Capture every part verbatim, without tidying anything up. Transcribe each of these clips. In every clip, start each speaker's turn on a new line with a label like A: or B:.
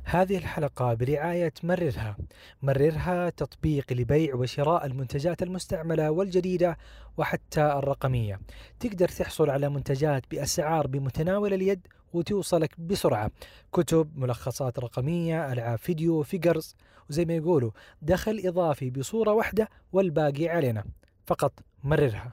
A: هذه الحلقة برعاية مررها. مررها تطبيق لبيع وشراء المنتجات المستعملة والجديدة وحتى الرقمية. تقدر تحصل على منتجات بأسعار بمتناول اليد وتوصلك بسرعة، كتب، ملخصات رقمية، ألعاب فيديو، فيجرز، وزي ما يقولوا دخل إضافي بصورة واحدة والباقي علينا. فقط مررها.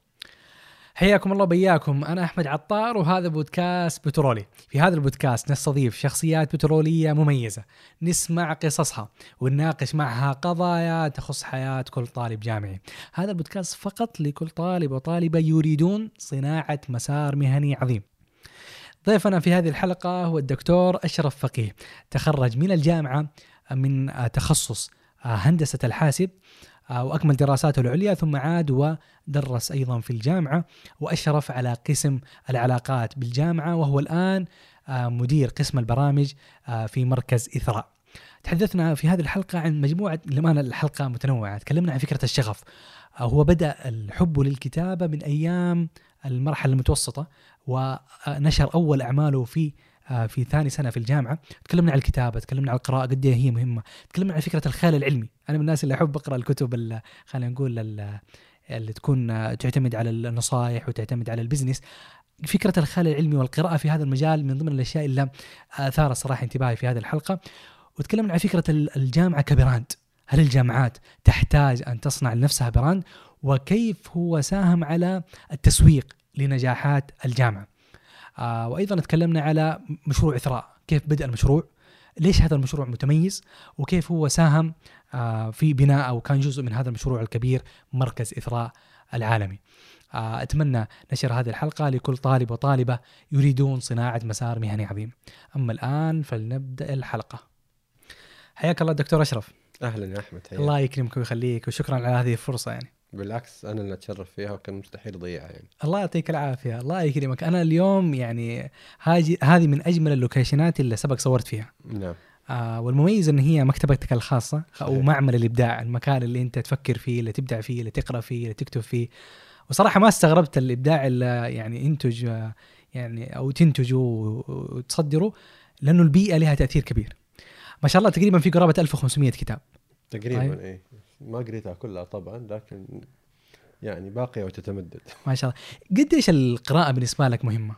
B: حياكم الله بياكم، أنا أحمد عطار وهذا بودكاست بترولي. في هذا البودكاست نستضيف شخصيات بترولية مميزة، نسمع قصصها ونناقش معها قضايا تخص حياة كل طالب جامعي. هذا البودكاست فقط لكل طالب وطالبة يريدون صناعة مسار مهني عظيم. ضيفنا في هذه الحلقة هو الدكتور أشرف فقيه، تخرج من الجامعة من تخصص هندسة الحاسب وأكمل دراساته العليا، ثم عاد ودرس أيضا في الجامعة وأشرف على قسم العلاقات بالجامعة، وهو الآن مدير قسم البرامج في مركز إثراء. تحدثنا في هذه الحلقة عن مجموعة، لماذا الحلقة متنوعة، تكلمنا عن فكرة الشغف. هو بدأ الحب للكتابة من أيام المرحلة المتوسطة، ونشر أول أعماله في في ثاني سنة في الجامعة. تكلمنا عن الكتابة، تكلمنا عن القراءة قد ايه هي مهمة، تكلمنا عن فكرة الخيال العلمي. أنا من الناس اللي أحب أقرأ الكتب، خلينا نقول اللي تكون تعتمد على النصائح وتعتمد على البزنس. فكرة الخيال العلمي والقراءة في هذا المجال من ضمن الأشياء اللي أثار صراحة انتباهي في هذه الحلقة. وتكلمنا عن فكرة الجامعة كبراند. هل الجامعات تحتاج أن تصنع لنفسها براند؟ وكيف هو ساهم على التسويق لنجاحات الجامعة؟ آه وأيضا تكلمنا على مشروع إثراء، كيف بدأ المشروع، ليش هذا المشروع متميز، وكيف هو ساهم آه في بناء أو كان جزء من هذا المشروع الكبير مركز إثراء العالمي. آه أتمنى نشر هذه الحلقة لكل طالب وطالبة يريدون صناعة مسار مهني عظيم. أما الآن فلنبدأ الحلقة. حياك الله دكتور أشرف.
C: أهلا يا أحمد. حياك.
B: الله يكرمك ويخليك، وشكرا على هذه الفرصة. يعني
C: بالعكس أنا اللي أتشرف فيها وكان مستحيل أضيعها. يعني
B: الله يعطيك العافية، الله يكرمك. أنا اليوم يعني هذه هذه من أجمل اللوكيشنات اللي سبق صورت فيها.
C: نعم.
B: آه والمميز إن هي مكتبتك الخاصة أو معمل الإبداع، المكان اللي أنت تفكر فيه، اللي تبدع فيه، اللي تقرأ فيه، اللي تكتب فيه. وصراحة ما استغربت الإبداع اللي يعني ينتج يعني أو تنتجه وتصدره، لأنه البيئة لها تأثير كبير. ما شاء الله تقريبا في قرابة ألف وخمسمائة كتاب
C: تقريبا. أيوة. إيه ما قريتها كلها طبعا، لكن يعني باقية وتتمدد.
B: ما شاء الله. قديش القراءة بالنسبة لك مهمة؟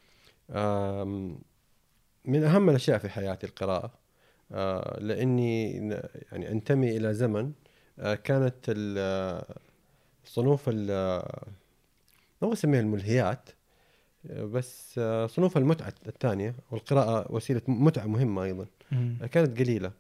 C: من أهم الأشياء في حياتي القراءة، لأني يعني أنتمي إلى زمن كانت الصنوف ما أسميها الملهيات، بس صنوف المتعة الثانية، والقراءة وسيلة متعة مهمة أيضا م. كانت قليلة.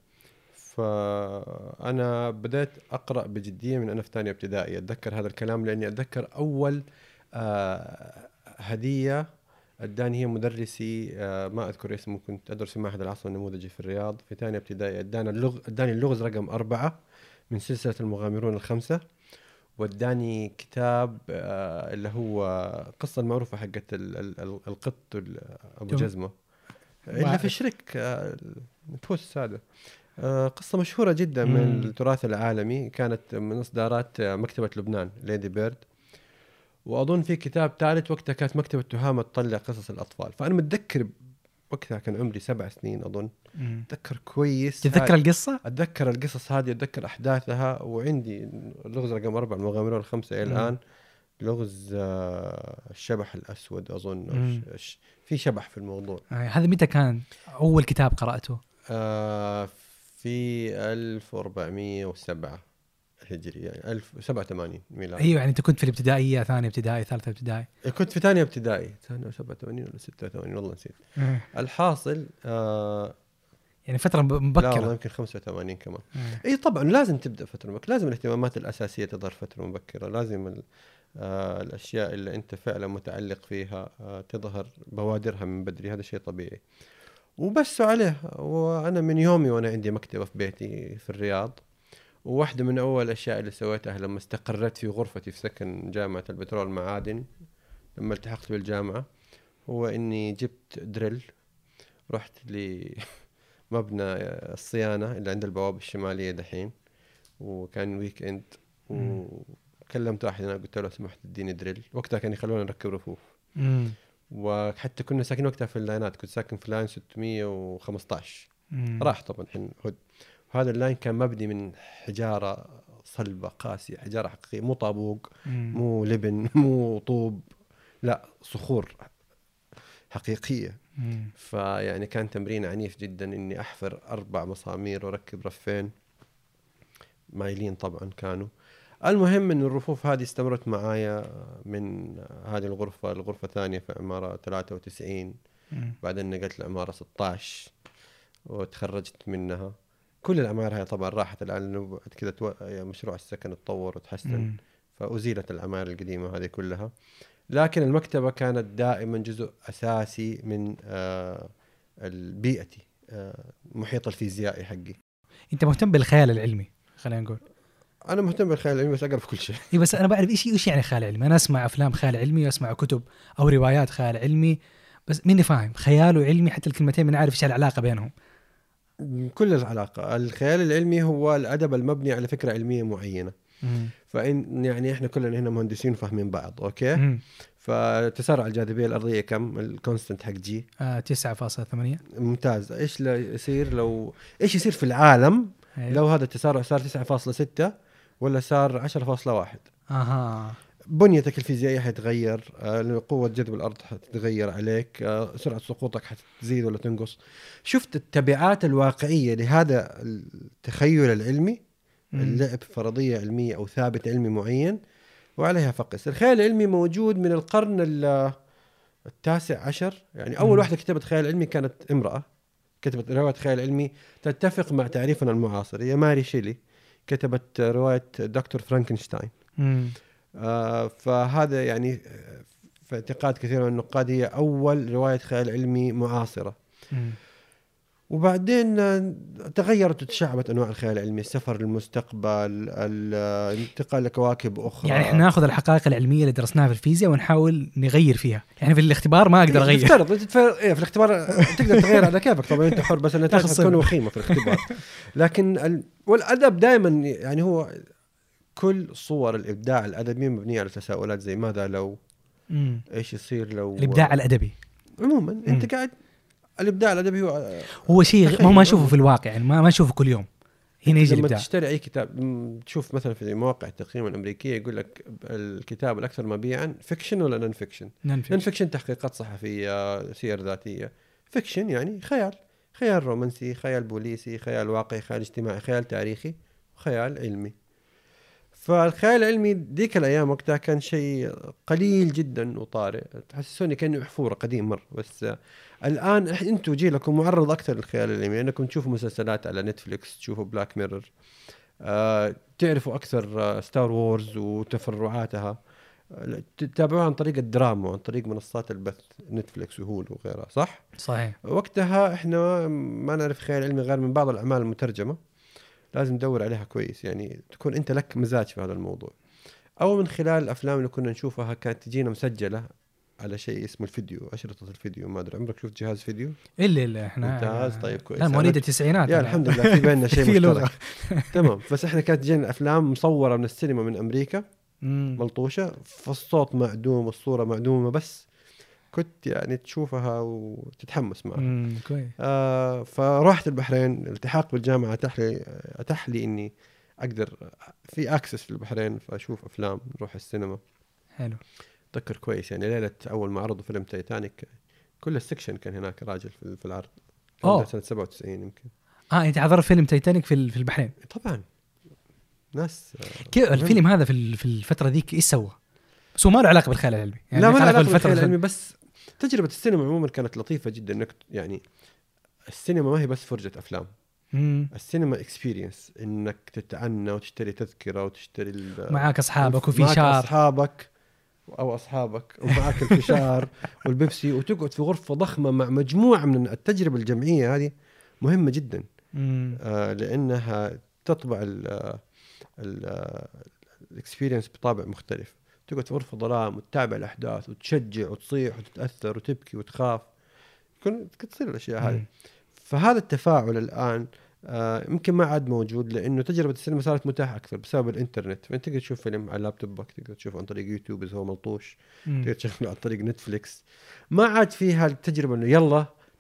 C: فأنا بدأت أقرأ بجدية من أنا في ثانية ابتدائي. أتذكر هذا الكلام لأني أتذكر أول آه هدية أداني هي مدرسي، آه ما أذكر اسمه، كنت أدرس في معهد العصر النموذجي في الرياض في ثانية ابتدائي. أداني اللغ أداني اللغز رقم أربعة من سلسلة المغامرون الخمسة، واداني كتاب آه اللي هو قصة المعروفة حقت القط أبو جزمة اللي في شريك، آه التوس هذا. آه قصة مشهورة جدا مم. من التراث العالمي، كانت من إصدارات مكتبة لبنان ليدي بيرد. وأظن في كتاب ثالث وقتها كانت مكتبة تهامة تطلع قصص الأطفال. فأنا متذكر وقتها كان عمري سبع سنين أظن. أتذكر كويس.
B: تتذكر القصة؟
C: أتذكر القصص هذه، أتذكر أحداثها. وعندي اللغز رقم أربعة المغامرون الخمسة إلى الآن. لغز آه الشبح الأسود أظن، في شبح في الموضوع.
B: هذا متى كان أول كتاب قرأته؟
C: آه في ألف وأربعمائة وسبعة هجري، يعني ألف وسبعة وثمانين ميلادي.
B: أيوة، يعني أنت كنت في الابتدائية، ثانية ابتدائي، ثالثة ابتدائي؟
C: كنت في ثانية ابتدائي، ثانية وسبعة وثمانين ولا ستة وثمانين والله نسيت. الحاصل آه
B: يعني فترة مبكرة.
C: لا والله يمكن خمسة وثمانين كمان. أي طبعا لازم تبدأ فترة مبكرة، لازم الاهتمامات الأساسية تظهر فترة مبكرة، لازم آه الأشياء اللي أنت فعلا متعلق فيها آه تظهر بوادرها من بدري، هذا شيء طبيعي. وبس عليه. وأنا من يومي وأنا عندي مكتبة في بيتي في الرياض. وواحدة من أول الأشياء اللي سويتها لما استقرت في غرفتي في سكن جامعة البترول معادن لما التحقت بالجامعة، هو إني جبت دريل، رحت لمبنى الصيانة اللي عند البوابة الشمالية دحين، وكان ويك إند، وكلمت واحد أنا قلت له سمحت اديني دريل. وقتها كان يخلونا نركب رفوف. وحتى كنا ساكنين وقتها في اللاينات، كنت ساكن في لاين ستمائة وخمسة عشر.
B: مم.
C: راح طبعا الحين هود. وهذا اللاين كان مبني من حجاره صلبه قاسيه، حجاره حقيقيه، مو طابوق،
B: مم.
C: مو لبن، مو طوب، لا صخور حقيقيه.
B: مم.
C: فيعني كان تمرين عنيف جدا اني احفر اربع مسامير واركب رفين مايلين طبعا كانوا. المهم ان الرفوف هذه استمرت معايا من هذه الغرفه الغرفه الثانيه في عماره ثلاثة وتسعين،
B: مم.
C: بعدين نقلت لعماره ستة عشر وتخرجت منها. كل العمارة هاي طبعا راحت الآن لأنه بعد كذا تو... يعني مشروع السكن اتطور وتحسن،
B: مم.
C: فأزيلت العمارة القديمة هذه كلها. لكن المكتبة كانت دائما جزء أساسي من آه البيئتي، آه محيط الفيزيائي حقي.
B: انت مهتم بالخيال العلمي خلينا نقول.
C: أنا مهتم بالخيال العلمي بس أقرأ في كل شيء.
B: اي بس انا بعرف ايش ايش يعني خيال علمي. انا اسمع افلام خيال علمي واسمع كتب او روايات خيال علمي، بس ماني فاهم خيال وعلمي حتى الكلمتين ما عارف ايش العلاقه بينهم.
C: كل العلاقة. الخيال العلمي هو الأدب المبني على فكرة علمية معينة.
B: مم.
C: فإن يعني إحنا كلنا هنا مهندسين وفاهمين بعض، أوكي؟
B: مم.
C: فتسارع الجاذبية الأرضية كم؟ الكونستنت حق جي
B: آه تسعة فاصلة ثمانية.
C: ممتاز. إيش لا يصير لو إيش يصير في العالم
B: أيوه.
C: لو هذا التسارع صار تسعة فاصلة ستة ولا صار عشرة فاصلة واحد؟
B: اها.
C: بنيتك الفيزيائية حتتغير، آه، قوة جذب الأرض حتتغير عليك، آه، سرعة سقوطك حتزيد ولا تنقص. شفت التبعات الواقعية لهذا التخيل العلمي، اللعب فرضية علمية أو ثابت علمي معين وعليها فقس. الخيال العلمي موجود من القرن التاسع عشر، يعني أول واحدة كتبت خيال علمي كانت امرأة كتبت رواية خيال علمي تتفق مع تعريفنا المعاصر، هي ماري شيلي، كتبت رواية دكتور فرانكنشتاين. آه فهذا يعني في اعتقاد كثير من النقاد هي أول رواية خيال علمي معاصرة.
B: مم.
C: وبعدين تغيرت وتشعبت أنواع الخيال العلمي، السفر للمستقبل، الانتقال لكواكب أخرى.
B: يعني احنا ناخذ الحقائق العلمية اللي درسناها في الفيزياء ونحاول نغير فيها. يعني في الاختبار ما أقدر أغير.
C: تفترض إيه في الاختبار تقدر تغير على كيفك طبعا، أنت حر، بس النتائج تكون وخيمة في الاختبار. لكن ال... والأدب دائما يعني هو كل صور الإبداع الأدبي مبنية على تساؤلات زي ماذا لو،
B: مم.
C: إيش يصير لو.
B: الإبداع الأدبي
C: عموما
B: مم.
C: أنت قاعد الإبداع الأدبي هو
B: هو شيء ما ما نشوفه في الواقع، يعني ما ما نشوفه كل يوم. هنا يجي
C: لما
B: الإبداع.
C: تشتري أي كتاب، تشوف مثلا في مواقع التقييم الأمريكية يقول لك الكتاب الأكثر مبيعا فيكشن ولا نون فيكشن. نون فيكشن تحقيقات صحفية، سير ذاتية. فيكشن يعني خيال، خيال رومانسي، خيال بوليسي، خيال واقعي، خيال اجتماعي، خيال تاريخي، خيال علمي. فالخيال العلمي ديك الأيام وقتها كان شيء قليل جدا وطارئ، تحسسوني كأنه حفورة قديم مرة. بس الآن أنتوا جيلكم معرض أكثر للخيال العلمي، أنكم تشوفوا مسلسلات على نتفليكس، تشوفوا بلاك ميرور، آه، تعرفوا أكثر آه، ستار وورز وتفرعاتها، تتابعوها عن طريق الدراما وعن طريق منصات البث نتفليكس وهول وغيرها، صح؟
B: صحيح.
C: وقتها إحنا ما نعرف خيال علمي غير من بعض الأعمال المترجمة، لازم ندور عليها كويس، يعني تكون أنت لك مزاج في هذا الموضوع، أو من خلال الأفلام اللي كنا نشوفها كانت تجينا مسجلة على شيء اسمه الفيديو، أشرطة الفيديو. ما أدري عمرك شفت جهاز فيديو؟
B: إلا إلا إحنا
C: ممتاز. طيب كويس.
B: لا مواليد التسعينات.
C: يا الحمد لله في بيننا شيء
B: في
C: مشترك. تمام. بس إحنا كانت تجينا أفلام مصورة من السينما من أمريكا ملطوشة، فالصوت معدوم والصورة معدومة، بس كنت يعني تشوفها وتتحمس معها.
B: كويس.
C: آه فرحت البحرين، الالتحاق بالجامعة أتاح لي أتاح لي إني أقدر في أكسس في البحرين فأشوف أفلام، نروح السينما.
B: حلو.
C: أتذكر كويس يعني ليلة أول ما عرضوا فيلم تايتانيك كل السكشن كان هناك راجل في العرض. كان سنة سبعة وتسعين يمكن.
B: آه أنت حضرت فيلم تايتانيك في في البحرين؟
C: طبعا. ناس
B: كيف الفيلم هذا في في الفترة ذيك إيش سوى؟ بس هو ما له علاقة بالخيال العلمي
C: يعني. لا ما له علاقة بالخيال العلمي، بس تجربة السينما عموما كانت لطيفة جدا. إنك يعني السينما ما هي بس فرجة أفلام.
B: مم.
C: السينما اكسبيرينس، إنك تتعنى وتشتري تذكرة وتشتري
B: معاك أصحابك وفي شار،
C: معاك أصحابك أو أصحابك ومعاك الفشار والبيبسي، وتقعد في غرفة ضخمة مع مجموعة من التجربة الجمعية. هذه مهمة جدا. آه لأنها تطبع الاكسبيرينس بطابع مختلف. تقعد في غرفة ظلام وتتابع الأحداث وتشجع وتصيح وتتأثر وتبكي وتخاف، كنت تصير الأشياء هذه. فهذا التفاعل الآن آه يمكن ما عاد موجود، لأنه تجربة السينما صارت متاحة أكثر بسبب الإنترنت. فأنت تقدر تشوف فيلم على لابتوبك، تقدر تشوفه عن طريق يوتيوب إذا هو ملطوش، تقدر تشوفه عن طريق نتفليكس. ما عاد فيها التجربة إنه يلا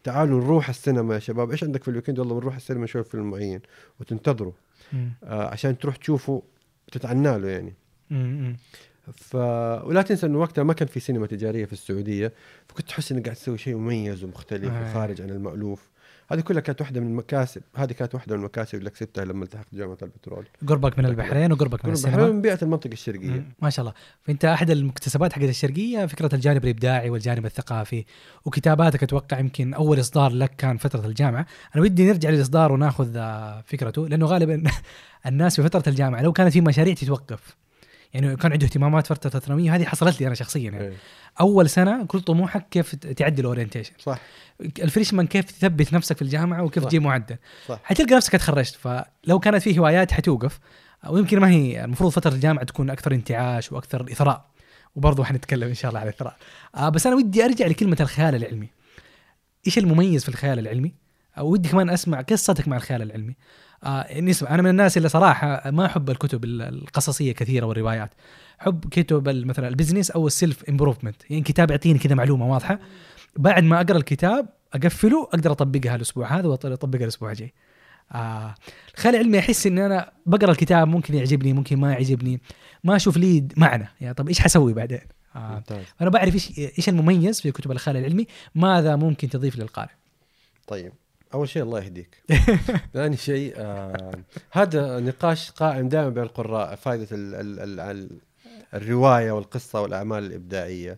C: تعالوا نروح السينما يا شباب، ايش عندك في الويكند؟ والله بنروح السينما نشوف فيلم معين، وتنتظروا آه عشان تروح تشوفوا تتعنى له يعني.
B: مم.
C: ف ولا تنسى انه وقتها ما كان في سينما تجاريه في السعوديه، فكنت تحس انك قاعد تسوي شيء مميز ومختلف
B: آه.
C: وخارج عن المألوف. هذه كلها كانت واحده من المكاسب، هذه كانت واحده من المكاسب اللي كسبتها لما التحقت جامعه البترول.
B: قربك من البحرين وقربك من السينما
C: من بيئه المنطقه الشرقيه.
B: مم. ما شاء الله. فانت احد المكتسبات حقت الشرقيه فكره الجانب الابداعي والجانب الثقافي، وكتاباتك اتوقع يمكن اول اصدار لك كان فتره الجامعه. انا ودي نرجع للاصدار وناخذ فكرته، لانه غالبا الناس في فتره الجامعه لو كانت في مشاريع تتوقف، يعني كان عنده اهتمامات فتره الثانويه، هذه حصلت لي انا شخصيا يعني.
C: إيه.
B: اول سنه كل طموحك كيف تعدل اورينتيشن،
C: صح.
B: الفريشمان كيف تثبت نفسك في الجامعه وكيف تجيب معدل،
C: صح.
B: حتلقى نفسك تخرجت. فلو كانت فيه هوايات حتوقف، ويمكن ما هي المفروض فتره الجامعه تكون اكثر انتعاش واكثر اثراء، وبرضه حنتكلم ان شاء الله عن الاثراء. آه بس انا ودي ارجع لكلمه الخيال العلمي. ايش المميز في الخيال العلمي؟ او ودي كمان اسمع قصتك مع الخيال العلمي. آه نسمع. انا من الناس اللي صراحه ما احب الكتب القصصيه كثيره والروايات، حب كتب مثلا البزنس او السيلف امبروفمنت، يعني كتاب يعطيني كذا معلومه واضحه، بعد ما اقرا الكتاب اقفله اقدر اطبقها الاسبوع هذا واطبقها الاسبوع الجاي. آه الخيال العلمي احس ان انا بقرا الكتاب ممكن يعجبني ممكن ما يعجبني، ما اشوف لي معنى يعني. طب ايش حسوي بعدين؟ آه انا بعرف ايش ايش المميز في كتب الخيال العلمي، ماذا ممكن تضيف للقارئ؟
C: طيب اول شيء الله يهديك. ثاني شيء آه هذا نقاش قائم دائما بين القراء، فائده ال ال ال الروايه والقصه والاعمال الابداعيه.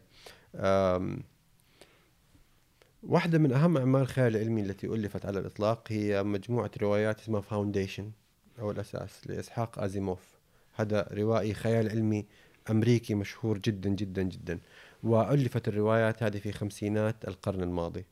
C: واحدة من أهم أعمال الخيال العلمي التي ألفت على الإطلاق هي مجموعة روايات اسمها فاونديشن أو الأساس لإسحاق آزيموف. هذا روائي خيال علمي أمريكي مشهور جدا جدا جدا، وألفت الروايات هذه في خمسينات القرن الماضي.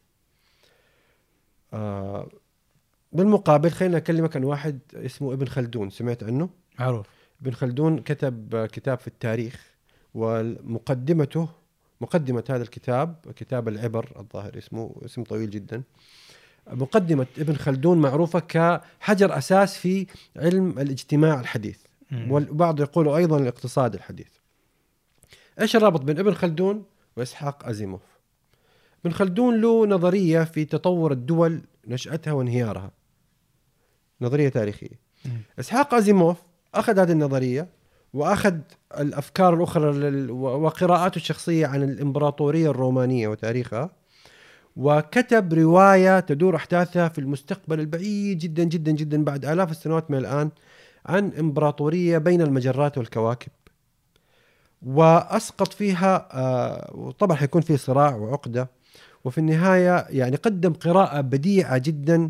C: آه بالمقابل خلينا أكلمك عن واحد اسمه ابن خلدون، سمعت عنه؟
B: معروف.
C: ابن خلدون كتب كتاب في التاريخ، ومقدمته مقدمة هذا الكتاب كتاب العبر الظاهر اسمه، اسم طويل جدا. مقدمة ابن خلدون معروفة كحجر أساس في علم الاجتماع الحديث، والبعض يقول أيضا الاقتصاد الحديث. إيش الرابط بين ابن خلدون وإسحاق آزيموف؟ ابن خلدون له نظرية في تطور الدول، نشأتها وانهيارها، نظرية تاريخية. إسحاق آزيموف أخذ هذه النظرية وأخذ الأفكار الأخرى وقراءاته الشخصية عن الإمبراطورية الرومانية وتاريخها، وكتب رواية تدور أحداثها في المستقبل البعيد جدا جدا جدا بعد آلاف السنوات من الآن، عن إمبراطورية بين المجرات والكواكب، وأسقط فيها آه وطبعا حيكون في صراع وعقدة، وفي النهاية يعني قدم قراءة بديعة جدا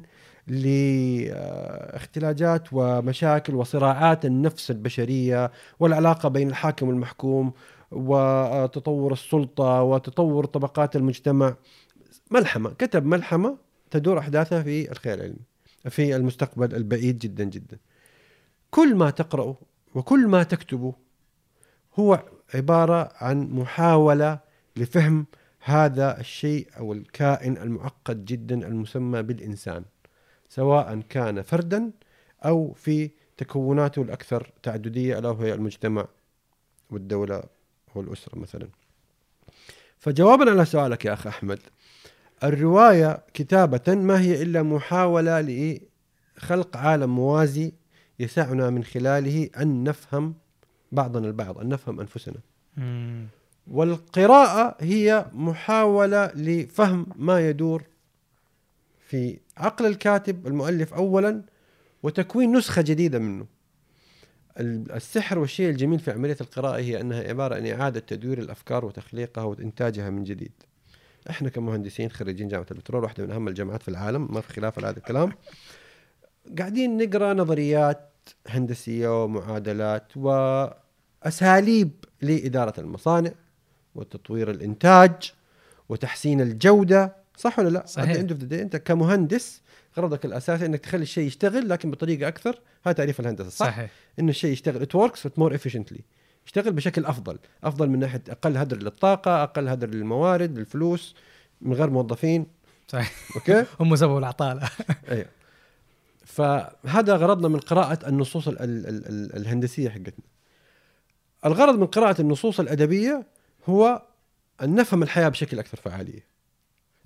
C: لاختلاجات ومشاكل وصراعات النفس البشرية والعلاقة بين الحاكم والمحكوم وتطور السلطة وتطور طبقات المجتمع. ملحمة، كتب ملحمة تدور أحداثها في الخيال العلمي في المستقبل البعيد جدا جدا. كل ما تقرأه وكل ما تكتبه هو عبارة عن محاولة لفهم هذا الشيء أو الكائن المعقد جدا المسمى بالإنسان، سواء كان فردا أو في تكوناته الأكثر تعددية ألا وهي المجتمع والدولة والأسرة مثلا. فجوابا على سؤالك يا أخ أحمد، الرواية كتابة ما هي إلا محاولة لخلق عالم موازي يسعنا من خلاله أن نفهم بعضنا البعض، أن نفهم أنفسنا.
B: مم.
C: والقراءة هي محاولة لفهم ما يدور في عقل الكاتب المؤلف أولا، وتكوين نسخة جديدة منه. السحر والشيء الجميل في عملية القراءة هي أنها عبارة عن إعادة تدوير الأفكار وتخليقها وإنتاجها من جديد. إحنا كمهندسين خريجين جامعة البترول، واحدة من أهم الجامعات في العالم ما في خلاف على هذا الكلام، قاعدين نقرأ نظريات هندسية ومعادلات وأساليب لإدارة المصانع وتطوير الإنتاج وتحسين الجودة، صح ولا لا؟
B: صحيح.
C: أنت كمهندس غرضك الأساسي أنك تخلي الشيء يشتغل لكن بطريقة أكثر. هذا تعريف الهندسة، صح؟
B: صحيح.
C: إنه الشيء يشتغل it works but more efficiently، يشتغل بشكل أفضل، أفضل من ناحية أقل هدر للطاقة، أقل هدر للموارد، للفلوس، من غير موظفين.
B: صحيح.
C: أوكي.
B: هم سببوا العطالة.
C: أيوة. فهذا غرضنا من قراءة النصوص ال ال ال الهندسية حقتنا. الغرض من قراءة النصوص الأدبية هو أن نفهم الحياة بشكل أكثر فعالية.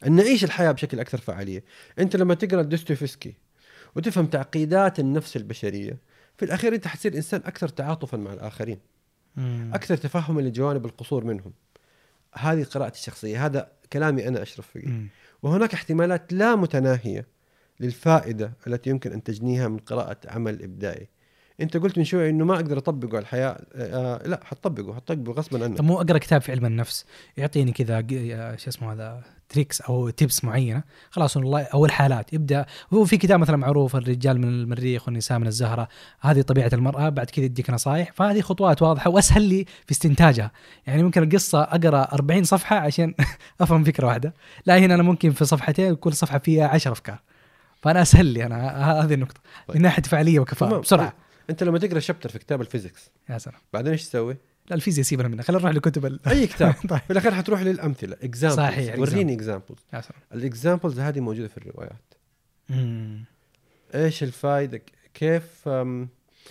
C: أن نعيش الحياة بشكل أكثر فعالية. أنت لما تقرأ دوستويفسكي وتفهم تعقيدات النفس البشرية، في الأخير أنت حتصير إنسان أكثر تعاطفا مع الآخرين،
B: مم.
C: أكثر تفهما لجوانب القصور منهم. هذه قراءتي الشخصية، هذا كلامي أنا أشرف فيه.
B: مم.
C: وهناك احتمالات لا متناهية للفائدة التي يمكن أن تجنيها من قراءة عمل إبداعي. أنت قلت من شوي إنه ما أقدر أطبقه على الحياة، آه لا حطبقه حطبقه غصبا عنك.
B: طب مو اقرا كتاب في علم النفس يعطيني كذا ق- شو اسمه هذا تريكس او تيبس معينه خلاص والله، او الحالات يبدا هو في كتاب مثلا معروف الرجال من المريخ والنساء من الزهره، هذه طبيعه المراه، بعد كذا يديك نصائح، فهذه خطوات واضحه واسهل لي في استنتاجها. يعني ممكن القصه اقرا أربعين صفحه عشان افهم فكره واحده، لا هنا انا ممكن في صفحتين كل صفحه فيها عشر افكار، فانا اسهل لي انا ه- هذه النقطه
C: طيب.
B: من ناحيه فعاليه وكفاءه
C: تمام.
B: بسرعه.
C: أنت لما تقرأ شابتر في كتاب الفيزيكس
B: يا سلام،
C: بعدين إيش تسوي؟
B: لا الفيزياء سيبنا منها، خلينا نروح لكتب ال...
C: أي كتاب
B: طيب.
C: في الأخير حتروح للأمثلة examples.
B: صحيح،
C: وريني examples.
B: يا سلام.
C: الإكزامبلز هذه موجودة في الروايات.
B: مم.
C: إيش الفائدة؟ كيف أم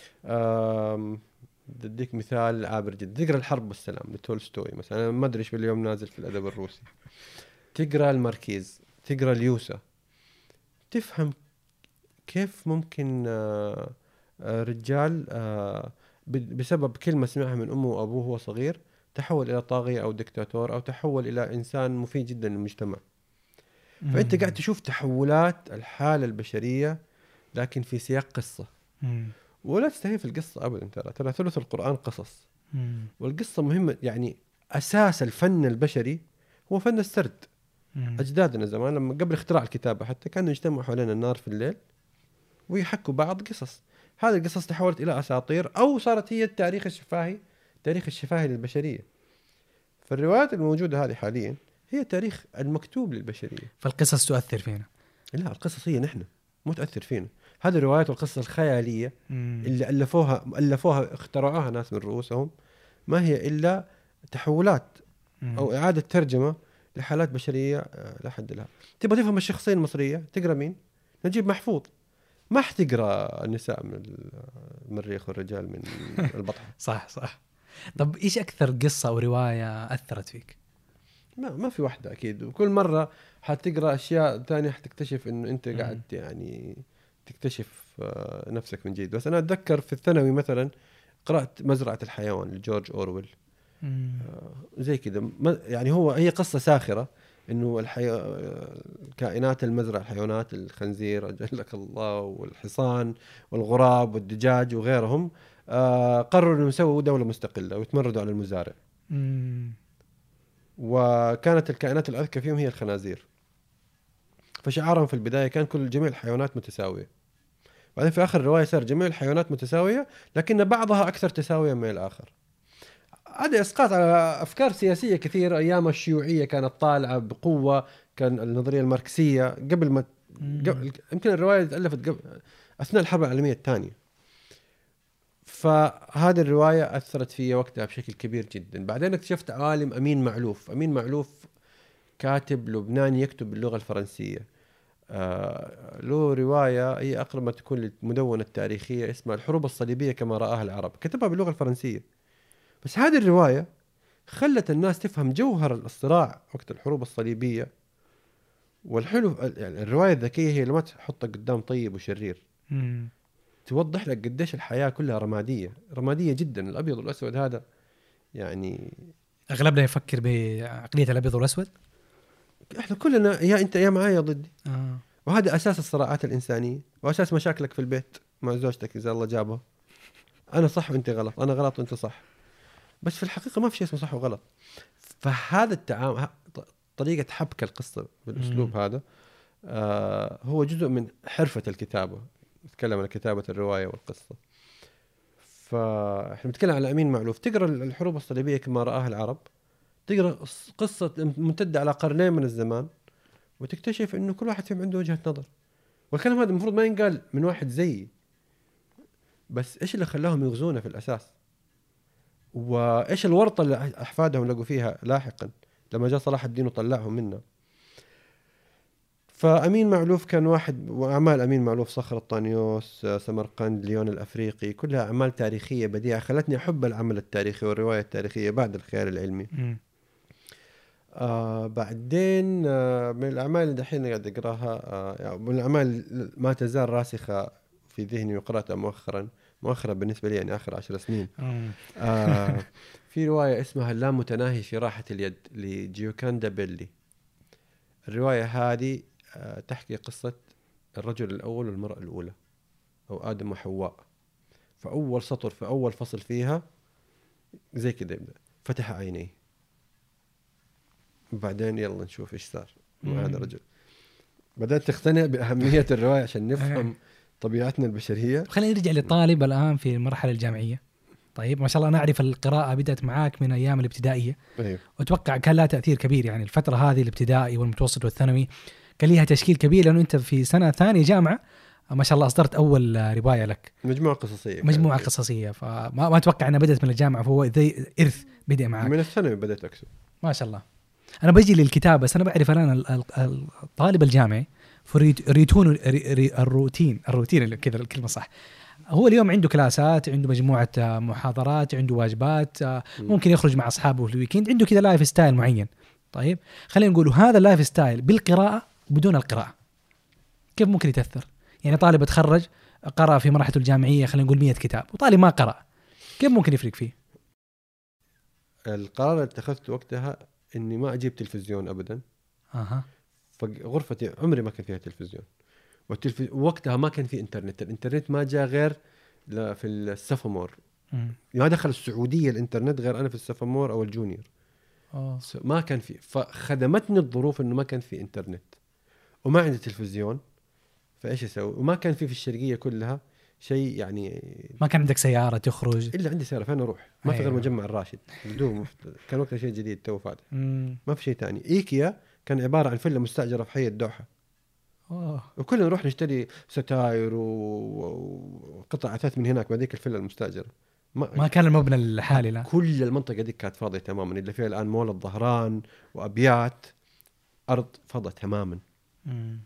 C: أم بديك مثال عابر جدا. تقرأ الحرب والسلام لتولستوي مثلا، أنا ما أدري إيش اليوم نازل في الأدب الروسي. تقرأ الماركيز، تقرأ اليوسا، تفهم كيف ممكن آه، آه، رجال آه، ب- بسبب كلمة سمعها من أمه وأبوه وهو صغير تحول إلى طاغية أو دكتاتور أو تحول إلى إنسان مفيد جدا للمجتمع. فأنت قاعد تشوف تحولات الحالة البشرية لكن في سياق قصة.
B: مم.
C: ولا تستهين في القصة أبدا، ترى ترى ثلث القرآن قصص،
B: مم.
C: والقصة مهمة. يعني أساس الفن البشري هو فن السرد.
B: مم.
C: أجدادنا زمان لما قبل اختراع الكتابة حتى كانوا يجتمعوا حوالين النار في الليل ويحكوا بعض قصص. هذه القصص تحولت إلى أساطير أو صارت هي التاريخ الشفاهي، تاريخ الشفاهي للبشرية. فالروايات الموجودة هذه حاليا هي تاريخ المكتوب للبشرية.
B: فالقصص تؤثر فينا.
C: لا، القصص هي نحن، مو تأثر فينا. هذه الروايات والقصص الخيالية
B: مم.
C: اللي ألفوها ألفوها اخترعوها ناس من رؤوسهم ما هي إلا تحولات
B: مم.
C: أو إعادة ترجمة لحالات بشرية آه، لا حد لها. تبغى تفهم الشخصية المصرية تقرأ مين؟ نجيب محفوظ. ما حتقرأ النساء من المريخ والرجال من البطحة.
B: صح صح. طب ايش اكثر قصه او روايه اثرت فيك؟
C: ما ما في واحدة أكيد، وكل مرة حتقرأ أشياء ثانية حتكتشف إنه أنت قاعد يعني تكتشف آه، نفسك من جديد. بس أنا أتذكر في الثانوي مثلا قرأت مزرعة الحيوان لجورج أورويل.
B: مم.
C: زي كذا ما- يعني هو هي قصة ساخرة إنه الحي... كائنات المزرعة، الحيوانات، الخنزير أجلك الله والحصان والغراب والدجاج وغيرهم آه قرروا إنه يسووا دولة مستقلة ويتمردوا على المزارع.
B: مم.
C: وكانت الكائنات الأذكى فيهم هي الخنازير. فشعارهم في البداية كان كل جميع الحيوانات متساوية. بعدين في آخر الرواية صار جميع الحيوانات متساوية لكن بعضها أكثر تساويا من الآخر. هذا إسقاط على أفكار سياسية كثيرة. أيام الشيوعية كانت طالعة بقوة، كان النظرية الماركسية قبل ما قبل يمكن الرواية تألفت قبل أثناء الحرب العالمية الثانية. فهذه الرواية أثرت في وقتها بشكل كبير جدا. بعدين اكتشفت عالم أمين معلوف. أمين معلوف كاتب لبناني يكتب باللغة الفرنسية. آه له رواية هي أقرب ما تكون للمدونة التاريخية اسمها الحروب الصليبية كما رآها العرب، كتبها باللغة الفرنسية. بس هذه الرواية خلت الناس تفهم جوهر الصراع وقت الحروب الصليبية. والحلو يعني الرواية الذكية هي لما تحطك قدام طيب وشرير،
B: مم.
C: توضح لك قديش الحياة كلها رمادية رمادية جدا. الأبيض والأسود هذا يعني
B: اغلبنا يفكر بعقليه الابيض والاسود.
C: احنا كلنا يا انت يا معايا ضدي.
B: آه.
C: وهذا اساس الصراعات الانسانيه واساس مشاكلك في البيت مع زوجتك اذا الله جابها. انا صح وانت غلط، انا غلط وانت صح. بس في الحقيقه ما في شيء اسمه صح وغلط. فهذا التعامل ه- ط- طريقه حبك القصه بالاسلوب
B: مم.
C: هذا آه هو جزء من حرفه الكتابه. نتكلم عن كتابه الروايه والقصه. فاحنا بنتكلم على امين معلوف. تقرا الحروب الصليبيه كما راها العرب، تقرا قصه ممتده على قرنين من الزمان وتكتشف انه كل واحد فيهم عنده وجهة نظر. والكلام هذا المفروض ما ينقال من واحد زيي. بس ايش اللي خلاهم يغزونا في الاساس؟ وايش الورطة اللي احفادهم لقوا فيها لاحقا لما جاء صلاح الدين وطلعهم منا؟ فامين معلوف كان واحد، واعمال امين معلوف صخر الطانيوس، سمرقند، ليون الافريقي، كلها اعمال تاريخية بديعة خلتني احب العمل التاريخي والرواية التاريخية بعد الخيال العلمي.
B: مم.
C: آه بعدين آه من الأعمال اللي دحين قاعد أقراها، آه يعني من الأعمال ما تزال راسخة في ذهني وقرأتها مؤخرا مؤخرا بالنسبة لي، يعني آخر عشر سنين. آه في رواية اسمها اللامتناهي في راحة اليد لجيوكاندا بيلي. الرواية هذه آه تحكي قصة الرجل الأول والمرأة الأولى، أو آدم وحواء. فأول سطر في أول فصل فيها زي كده يبدأ: فتح عينيه، وبعدين يلا نشوف إيش صار مع هذا الرجل. بدأت تقتنع بأهمية الرواية عشان نفهم طبيعتنا البشرية.
B: خلينا نرجع للطالب الآن في المرحلة الجامعية. طيب ما شاء الله، أنا أعرف القراءة بدأت معاك من أيام الابتدائية.
C: أيوه.
B: وأتوقع كان لها تأثير كبير، يعني الفترة هذه الابتدائي والمتوسط والثانوي كان لها تشكيل كبير، لأنه أنت في سنة ثانية جامعة ما شاء الله أصدرت أول رواية لك،
C: مجموعة قصصية
B: مجموعة قصصية. فما ما أتوقع أنها بدأت من الجامعة، فهو زي إرث بدأ معاك
C: من الثانوي. بدأت أكتب
B: ما شاء الله. أنا بجي للكتاب، بس أنا بعرف الآن الطالب الجامعي فريتون الروتين الروتين كذا الكلمة صح. هو اليوم عنده كلاسات، عنده مجموعة محاضرات، عنده واجبات، ممكن يخرج مع أصحابه في الويكند، عنده كذا لايف ستايل معين. طيب خلينا نقول هذا اللايف ستايل بالقراءة بدون القراءة كيف ممكن يتأثر؟ يعني طالب اتخرج قرأ في مرحلته الجامعية خلينا نقول مية كتاب، وطالب ما قرأ، كيف ممكن يفرق فيه؟
C: القرار اللي اتخذته وقتها إني ما أجيب تلفزيون أبدا.
B: أها.
C: فغرفتي عمري ما كان فيها تلفزيون، والتلفز... وقتها ما كان في إنترنت. الإنترنت ما جاء غير في السفامور. ما دخل السعودية الإنترنت غير أنا في السفامور أو الجونيور.
B: أوه.
C: ما كان في. فخدمتني الظروف إنه ما كان في إنترنت وما عندي تلفزيون، فإيش أسوي؟ وما كان في في الشرقية كلها شيء، يعني
B: ما كان عندك سيارة تخرج
C: إلا عندي سيارة، فين أروح؟ ما في غير
B: أيوة.
C: مجمع الراشد بدون كان وقتها شيء جديد تو فاتح، ما في شيء تاني. إيكيا كان عبارة عن فيلا مستأجرة في حي الدوحة.
B: أوه.
C: وكلنا نروح نشتري ستاير وقطع أثاث من هناك بهذيك الفيلا المستأجرة.
B: ما, ما كان المبنى الحالي لا.
C: كل المنطقة دي كانت فاضية تماما، اللي فيها الآن مول الظهران وأبيات، أرض فاضية تماما.
B: مم.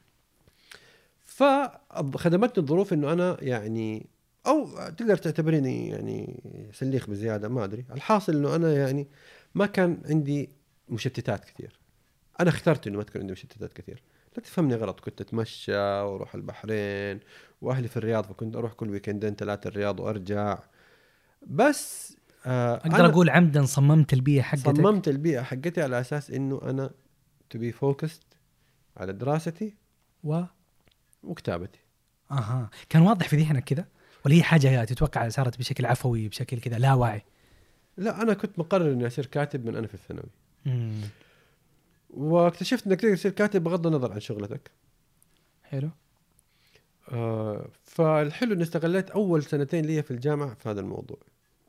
C: فخدمتني الظروف إنه أنا يعني، أو تقدر تعتبريني يعني سليخ بزيادة، ما أدري. الحاصل إنه أنا يعني ما كان عندي مشتتات كثير. أنا اخترت إنه ما تكون عندي مشتتات كثير. لا تفهمني غلط، كنت أتمشى وأروح البحرين، وأهلي في الرياض، فكنت أروح كل ويكندين ثلاثة الرياض وأرجع. بس آه
B: أقدر أقول عمدا صممت البيئة حقتك.
C: صممت البيئة حقتي على أساس إنه أنا to be focused على دراستي
B: و
C: وكتابتي.
B: أها. كان واضح في ذهنك كذا، ولا هي حاجة تتوقع صارت بشكل عفوي بشكل كذا لا واعي؟
C: لا، أنا كنت مقرر إني أصير كاتب من أنا في الثانوي.
B: مم.
C: واكتشفت إنك تقدر تصير كاتب بغض النظر عن شغلتك.
B: حلو.
C: آه فالحلو إني استغليت أول سنتين لي في الجامعة في هذا الموضوع.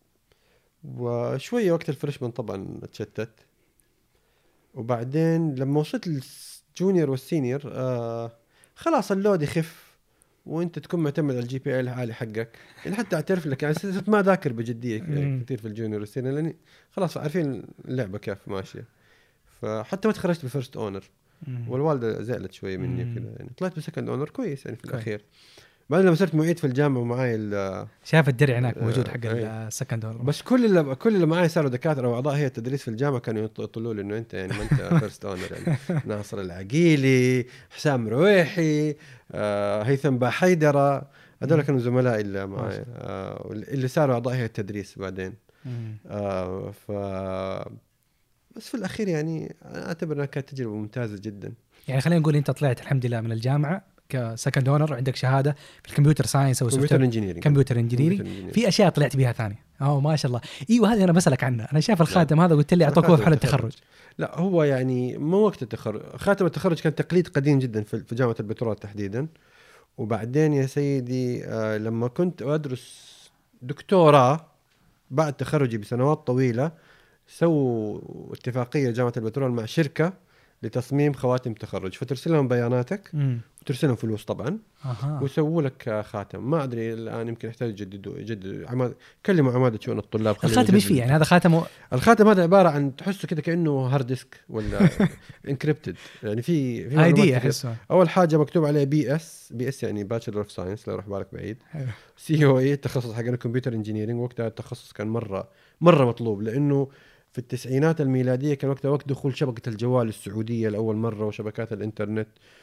C: وشوية وقت الفريشمان طبعا اتشتت، وبعدين لما وصلت الجونيور والسينيور آه خلاص اللود يخف، وانت تكون معتمد على الجي بي اي العالي حقك. يعني حتى اعترف لك يعني صرت ما ذاكر بجديه كثير في الجونيور والسينيور، لاني خلاص عارفين اللعبه كيف ماشيه. فحتى ما تخرجت بالفيرست اونر، والوالده زعلت شويه مني كذا، يعني طلعت بسكند اونر كويس يعني في كوي. الاخير بعد لما صرت معيد في الجامعه ومعاي
B: شاف الدرع هناك موجود حق السكند اونر.
C: بس كل اللي كل اللي معي صاروا دكاتره واعضاء هيئه التدريس في الجامعه كانوا يطلعوا لي انه انت يعني ما انت فيرست اونر. يعني ناصر العقيلي، حسام رويحي، آه، هيثم باحيدره، هذول كانوا زملائي اللي معي آه، اللي صاروا اعضاء هيئه التدريس بعدين. آه ف بس في الاخير يعني اعتبر انها كانت تجربه ممتازه جدا.
B: يعني خلينا نقول انت طلعت الحمد لله من الجامعه كسكند اونر، عندك شهاده في الكمبيوتر ساينس او
C: كمبيوتر انجينيرنج.
B: كمبيوتر انجينيرنج. في اشياء طلعت بها ثانيه. اه ما شاء الله. ايوه هذه انا بسالك عنها. انا شايف الخاتم هذا قلت لي اعطوك في حفله التخرج.
C: لا هو يعني مو وقت التخرج. خاتم التخرج كان تقليد قديم جدا في جامعه البترول تحديدا. وبعدين يا سيدي آه لما كنت ادرس دكتوراه بعد تخرجي بسنوات طويله، سووا اتفاقيه جامعه البترول مع شركه لتصميم خواتم تخرج، فترسل لهم بياناتك مم. وترسل لهم فلوس طبعا. أه. ويسووا لك خاتم. ما ادري الان يمكن يحتاج يجددوا يجدد عماد. كلموا عماده شؤون الطلاب.
B: الخاتم ايش فيه يعني؟ هذا خاتم و...
C: الخاتم هذا عباره عن تحسه كده كانه هارد ديسك ولا انكريبتد. يعني في في
B: اي دي احسه.
C: اول حاجه مكتوب عليه بي اس بي اس يعني باتشلر اوف ساينس، لا يروح بالك بعيد. سي او اي التخصص حقنا كمبيوتر انجينيرنج. وقتها التخصص كان مره مره مطلوب، لانه في التسعينات الميلادية كان وقتها وقت دخول شبكة الجوال السعودية لأول مرة وشبكات الإنترنت،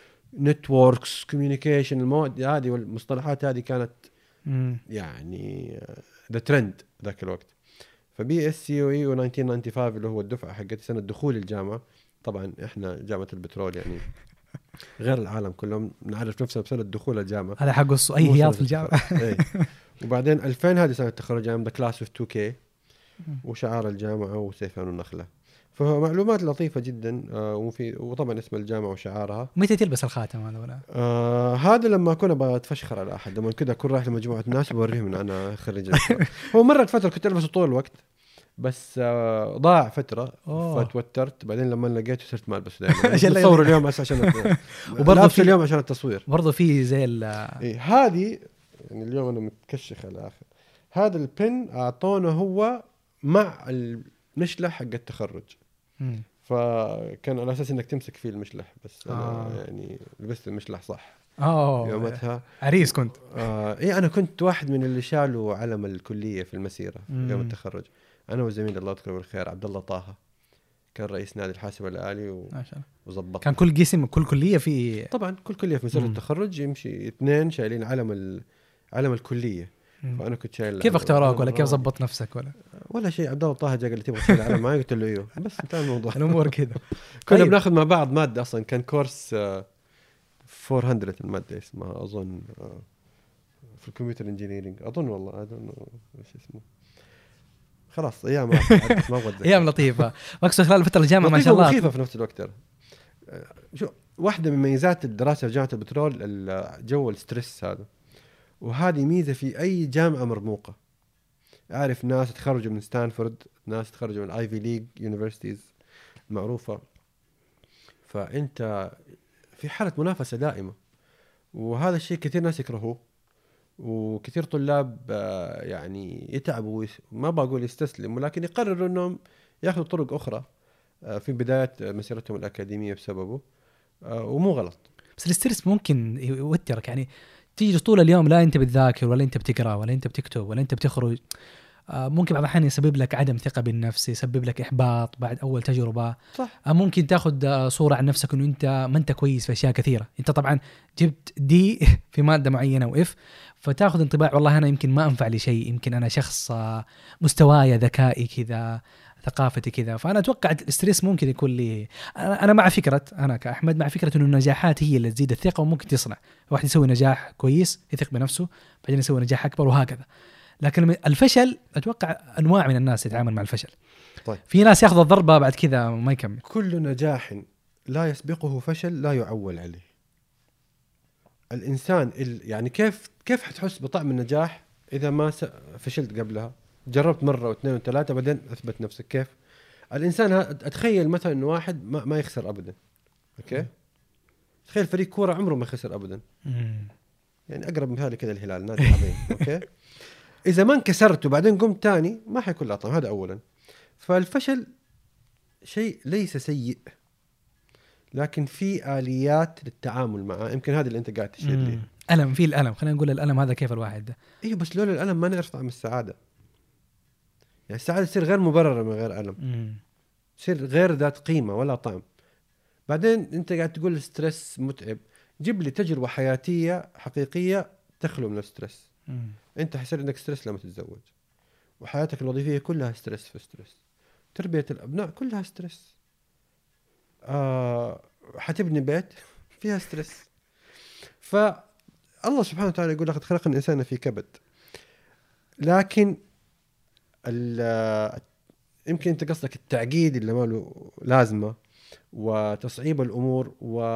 C: نتوركس، كوميونيكيشن، المواد هذه والمصطلحات هذه كانت
B: مم.
C: يعني ذا ترند ذاك الوقت. فبي اس سي او اي و ألف وتسعمية وخمسة وتسعين اللي هو الدفعة حقت سنة دخول الجامعة، طبعا احنا جامعة البترول يعني غير العالم كلهم نعرف نفسنا بسنة دخول الجامعة،
B: هذا حق اي هياط في الجامعه.
C: ايه. وبعدين ألفين هذه سنة التخرج، ذا كلاس اوف تو كيه، وشعار الجامعة وسيفان النخلة. فمعلومات لطيفة جدا. آه وفي وطبعا اسم الجامعة وشعارها.
B: متى تلبس الخاتم هذا ولا؟
C: آه هذا لما أكون أبغى أتفشخر على أحد، لما كده أكون رايح لمجموعة ناس وأوريهم إن أنا خريج. هو مرة فترة كنت ألبسه طول الوقت، بس آه ضاع فترة
B: أوه.
C: فتوترت، بعدين لما لقيته صرت ما ألبسه دائما.
B: عشان لا
C: بصور
B: يضيع.
C: اليوم بس عشان
B: وبرضه في
C: اليوم عشان التصوير.
B: برضه في زي ال
C: إيه هذه يعني اليوم أنا متكشخ على الآخر. هذا البن أعطونا هو مع المشلح حق التخرج.
B: مم.
C: فكان على اساس انك تمسك فيه المشلح، بس انا
B: آه.
C: يعني لبست المشلح صح
B: اوه
C: يومتها.
B: عريس كنت.
C: آه ايه انا كنت واحد من اللي شالوا علم الكليه في المسيره
B: مم.
C: يوم التخرج، انا وزميلي الله يذكره بالخير عبد الله طه، كان رئيس نادي الحاسب الآلي و...
B: ما شاء الله.
C: وظبط.
B: كان كل قسم كل كليه في
C: طبعا كل كليه في مسيره
B: مم.
C: التخرج يمشي اثنين شايلين علم ال... علم الكليه.
B: مم.
C: فانا كنت شايل.
B: كيف اختاروك ولا كيف زبط نفسك ولا
C: ولا شيء؟ عبد الله طه جا قال لي تبغى تشيل علم معي؟ قلت له ايوه، بس انتهى الموضوع.
B: الامور كذا.
C: كنا
B: طيب.
C: بناخذ مع بعض ماده، اصلا كان كورس آه أربعمية الماده اسمها اظن آه في الكمبيوتر انجينيرينج اظن، والله اظن ايش اسمه، خلاص ايام ما ما اتذكر.
B: ايام لطيفه. مقصود خلال فتره الجامعه ما شاء الله
C: مخيفه في نفس الوقت. شو واحده من ميزات الدراسه في جامعه البترول الجو الستريس هذا، وهذه ميزه في اي جامعه مرموقه. اعرف ناس تخرجوا من ستانفورد، ناس تخرجوا من الايفي ليج يونيفرسيتيز المعروفه، فانت في حاله منافسه دائمه، وهذا الشيء كثير ناس يكرهوه، وكثير طلاب يعني يتعبوا، ما بقول يستسلموا، لكن يقرروا انهم ياخذوا طرق اخرى في بدايه مسيرتهم الاكاديميه بسببه، ومو غلط.
B: بس الستريس ممكن يوترك، يعني تيجي طول اليوم لا انت بتذاكر ولا انت بتقرا ولا انت بتكتب ولا انت بتخرج، ممكن بعض الأحيان يسبب لك عدم ثقة بالنفس، يسبب لك إحباط بعد أول تجربة.
C: صح.
B: ممكن تاخذ صورة عن نفسك إنه أنت ما أنت كويس في أشياء كثيرة. أنت طبعا جبت دي في مادة معينة وإف، فتاخذ انطباع والله أنا يمكن ما أنفع لشيء، يمكن أنا شخص مستواي ذكائي كذا، ثقافتي كذا. فأنا أتوقع الستريس ممكن يكون لي، أنا مع فكرة، أنا كأحمد مع فكرة إنه النجاحات هي اللي تزيد الثقة وممكن تصنع واحد يسوي نجاح كويس يثق بنفسه، بعدين يسوي نجاح أكبر وهكذا. لكن الفشل أتوقع أنواع من الناس يتعامل مع الفشل.
C: طيب.
B: في ناس ياخذ الضربة بعد كذا وما يكمل.
C: كل نجاح لا يسبقه فشل لا يعول عليه. الإنسان يعني كيف كيف حتحس بطعم النجاح إذا ما فشلت قبلها؟ جربت مرة واثنين وثلاثة بعدين أثبت نفسك. كيف الإنسان أتخيل مثلا إنه واحد ما, ما يخسر أبدا، أوكي؟ تخيل فريق كورة عمره ما خسر أبدا.
B: مم.
C: يعني أقرب مثال كذا الهلال، نادي عظيم، أوكي؟ إذا ما انكسرت وبعدين قمت تاني ما حيكون له طعم، هذا أولا. فالفشل شيء ليس سيء، لكن في آليات للتعامل معه. يمكن هذا اللي أنت قاعد تشير لي.
B: ألم، في الألم، خلينا نقول الألم هذا كيف الواحد ده.
C: إيه بس لولا الألم ما نعرف طعم السعادة. يعني السعادة تصير غير مبررة من غير ألم،
B: مم.
C: تصير غير ذات قيمة ولا طعم. بعدين أنت قاعد تقول الستريس متعب، جيب لي تجربة حياتية حقيقية تخلو من الستريس.
B: مم.
C: أنت حيصير عندك ستريس لما تتزوج، وحياتك الوظيفية كلها ستريس في ستريس، تربية الأبناء كلها ستريس، آه حتبني بيت فيها ستريس. فالله سبحانه وتعالى يقول لقد خلقنا الإنسان في كبد. لكن يمكن أنت قصدك التعقيد اللي ما له لازمة، وتصعيب الأمور،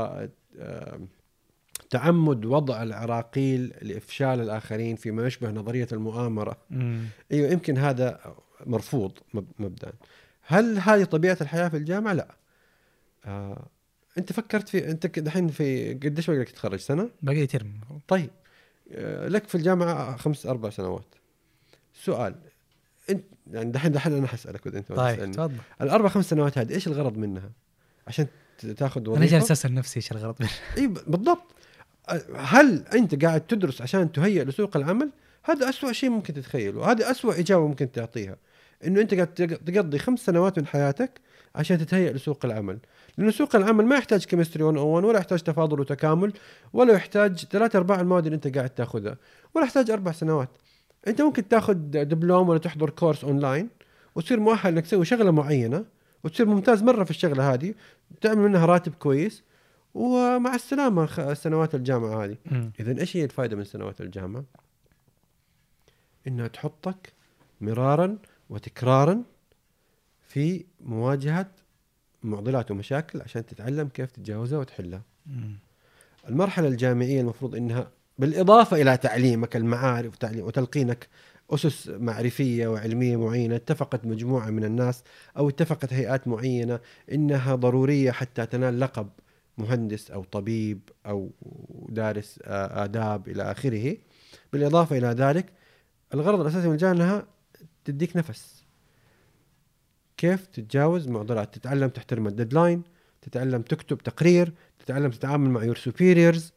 C: وتعمد وضع العراقيل لإفشال الآخرين فيما يشبه نظرية المؤامرة.
B: مم.
C: أيوة يمكن هذا مرفوض مبدأ. هل هذه طبيعة الحياة في الجامعة؟ لا. آه، أنت فكرت في أنت دحين في قديش بقى لك تتخرج؟ سنة؟
B: باقي ترم.
C: طيب آه، لك في الجامعة خمس أربع سنوات. سؤال أنت يعني دحين دحين أنا حسألك وأنت
B: طيب تفضل.
C: الأربع خمس سنوات هذه إيش الغرض منها؟ عشان تاخذ وظيفة؟
B: أنا جالس أسأل نفسي إيش الغرض منها.
C: إيه بالضبط. هل أنت قاعد تدرس عشان تهيئ لسوق العمل؟ هذا أسوأ شيء ممكن تتخيله، هذا أسوأ إجابة ممكن تعطيها. انه انت قاعد تقضي خمس سنوات من حياتك عشان تتهيأ لسوق العمل، لانه سوق العمل ما يحتاج كيمستري مية وواحد ولا يحتاج تفاضل وتكامل ولا يحتاج ثلاثة ارباع المواد اللي انت قاعد تاخذها، ولا يحتاج اربع سنوات. انت ممكن تاخذ دبلوم ولا تحضر كورس اونلاين وتصير مؤهل انك تسوي شغله معينه وتصير ممتاز مره في الشغله هذه، تعمل منها راتب كويس، ومع السلامه سنوات الجامعه هذه. اذا ايش هي الفائده من سنوات الجامعه؟ انها تحطك مرارا وتكرارا في مواجهه معضلات ومشاكل عشان تتعلم كيف تتجاوزها وتحلها.
B: مم.
C: المرحله الجامعيه المفروض انها بالاضافه الى تعليمك المعارف وتعليم وتلقينك أسس معرفية وعلمية معينة، اتفقت مجموعة من الناس أو اتفقت هيئات معينة إنها ضرورية حتى تنال لقب مهندس أو طبيب أو دارس آداب إلى آخره. بالإضافة إلى ذلك الغرض الأساسي من الجامعة أنها تديك نفس كيف تتجاوز معضلات، تتعلم تحترم الديدلاين، تتعلم تكتب تقرير، تتعلم تتعامل مع يور سوبيريورز،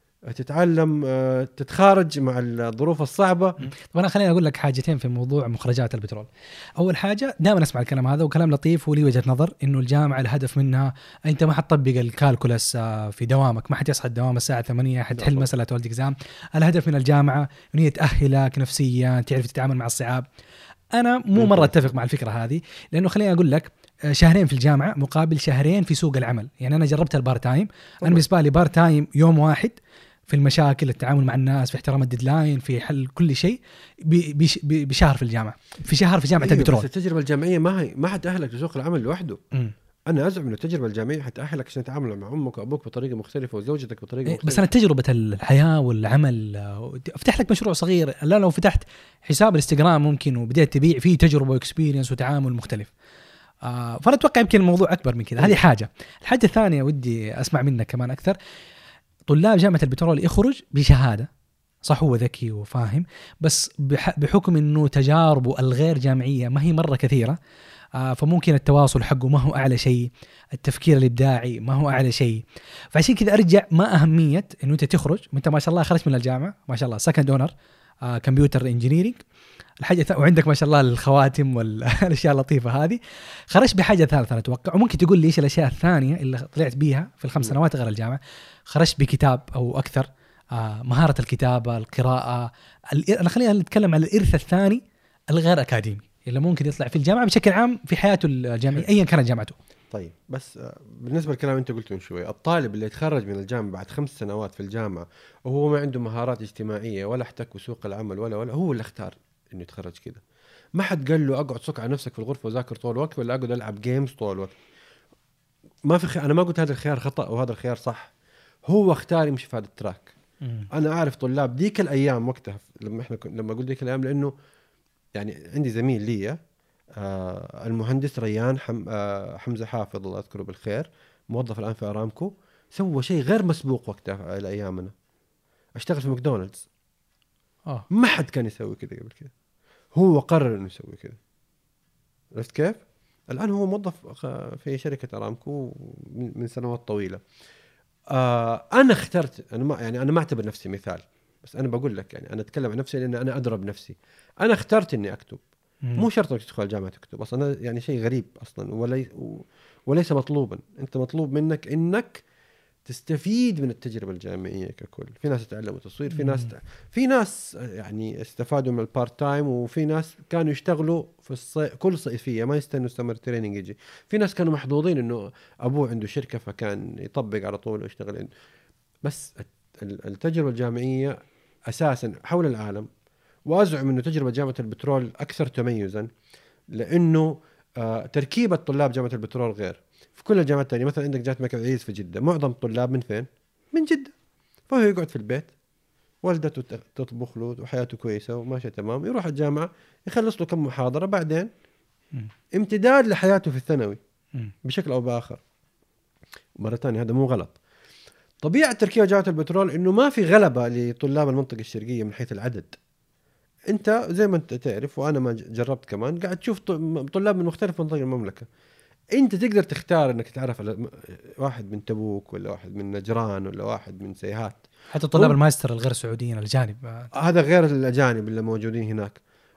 C: تتعلم تتخارج مع الظروف الصعبة.
B: طب أنا خليني أقول لك حاجتين في موضوع مخرجات البترول. أول حاجة دائما أسمع الكلام هذا وكلام لطيف ولي وجهة نظر، إنه الجامعة الهدف منها أنت ما حتطبق الكالكولس في دوامك، ما حتصحى الدوام الساعة ثمانية حتحل مسألة والد إكزام. الهدف من الجامعة إنه هي تأهلك نفسيا، تعرف تتعامل مع الصعاب. أنا مو مرة أتفق مع الفكرة هذه، لأنه خليني أقول لك شهرين في الجامعة مقابل شهرين في سوق العمل. يعني أنا جربت البار تايم، أنا بالنسبة لي بار تايم يوم واحد في المشاكل، التعامل مع الناس، في احترام الديدلاين، في حل كل شيء بشهر في الجامعة، في شهر في جامعة
C: أيوة
B: البترول.
C: بس التجربة الجامعية ما هي ما حتأهلك لسوق العمل لوحده. م. أنا أزعم إنه التجربة الجامعية حتأهلك عشان تتعامل مع أمك وأبوك بطريقة مختلفة وزوجتك بطريقة
B: إيه
C: مختلفة.
B: بس أنا تجربة الحياة والعمل، افتح لك مشروع صغير، لا لو فتحت حساب الانستغرام ممكن وبدأت تبيع فيه تجربة واكسبيرينس وتعامل مختلف. آه فأنا أتوقع يمكن الموضوع أكبر من كذا. هذه حاجة. الحاجة الثانية ودي أسمع منك كمان أكثر. طلاب جامعة البترول يخرج بشهادة، صح هو ذكي وفاهم، بس بحكم أنه تجاربه الغير جامعية ما هي مرة كثيرة، فممكن التواصل حقه ما هو أعلى شيء، التفكير الإبداعي ما هو أعلى شيء. فعشان كذا أرجع ما أهمية أنه أنت تخرج وأنت ما شاء الله خرجت من الجامعة ما شاء الله سكند أونر كمبيوتر إنجينيرينج الحاجة، وعندك ما شاء الله الخواتم والأشياء اللطيفة هذه، خرجت بحاجة ثالثة أتوقع. وممكن تقول لي إيش الأشياء الثانية اللي طلعت بيها في الخمس سنوات غير الجامعة؟ خرجت بكتاب أو أكثر، آه مهارة الكتابة، القراءة. أنا خلينا نتكلم على الإرث الثاني الغير أكاديمي اللي ممكن يطلع في الجامعة بشكل عام في حياته الجامعية أيا كانت جامعته.
C: طيب بس بالنسبة للكلام أنت قلته من شوي، الطالب اللي يتخرج من الجامعة بعد خمس سنوات في الجامعة وهو ما عنده مهارات اجتماعية ولا احتك بسوق العمل ولا ولا هو اللي اختار إنه يتخرج كده. ما حد قال له أقعد صك على نفسك في الغرفة وذاكر طول الوقت ولا أقعد ألعب جيمز طول الوقت. ما في خ... أنا ما قلت هذا الخيار خطأ وهذا الخيار صح، هو اختار يمشي في هذا التراك. مم. أنا أعرف طلاب ديك الأيام وقتها لما إحنا ك... لما أقول ديك الأيام لأنه يعني عندي زميل لي آه المهندس ريان حم... آه حمزة حافظ الله أذكره بالخير، موظف الآن في أرامكو، سوى شيء غير مسبوق وقتها على أيامنا، اشتغل في ماكدونالدز. آه. ما حد كان يسوي كده قبل كده، هو قرر إنه يسوي كده. عرفت كيف؟ الآن هو موظف في شركة أرامكو من سنوات طويلة. آه أنا اخترت، أنا ما يعني أنا ما أعتبر نفسي مثال، بس أنا بقول لك يعني أنا أتكلم عن نفسي لأن أنا أدرب نفسي. أنا اخترت إني أكتب، مم. مو شرط إنك تدخل الجامعة تكتب أصلا، يعني شيء غريب أصلا ولي وليس مطلوبا. أنت مطلوب منك إنك تستفيد من التجربة الجامعية ككل. في ناس تعلموا تصوير، في ناس تع... في ناس يعني استفادوا من البارت تايم، وفي ناس كانوا يشتغلوا في الصي... كل صيفية ما يستنوا سمر تريننج يجي. في ناس كانوا محظوظين إنه أبوه عنده شركة فكان يطبق على طول ويشتغل عنده. بس التجربة الجامعية أساسا حول العالم، وأزعم إنه تجربة جامعة البترول أكثر تميزا لأنه آه تركيبة طلاب جامعة البترول غير. في كل الجامعات الثانية مثلا عندك جامعة الملك عبدالعزيز في جدة، معظم الطلاب من فين؟ من جدة، فهو يقعد في البيت، والدته تطبخ له وحياته كويسة وماشية تمام، يروح الجامعة يخلص له كم محاضرة، بعدين امتداد لحياته في الثانوي بشكل أو بآخر. مرة ثانية هذا مو غلط. طبيعة تركيبة جامعة البترول إنه ما في غلبة لطلاب المنطقة الشرقية من حيث العدد. أنت زي ما أنت تعرف وأنا ما جربت كمان، قاعد تشوف طلاب من مختلف مناطق المملكة. أنت تقدر تختار إنك تعرف على واحد من تبوك ولا واحد من نجران ولا واحد من سيهات.
B: حتى طلاب الماستر الغير سعوديين الأجانب،
C: هذا غير الأجانب اللي موجودين هناك.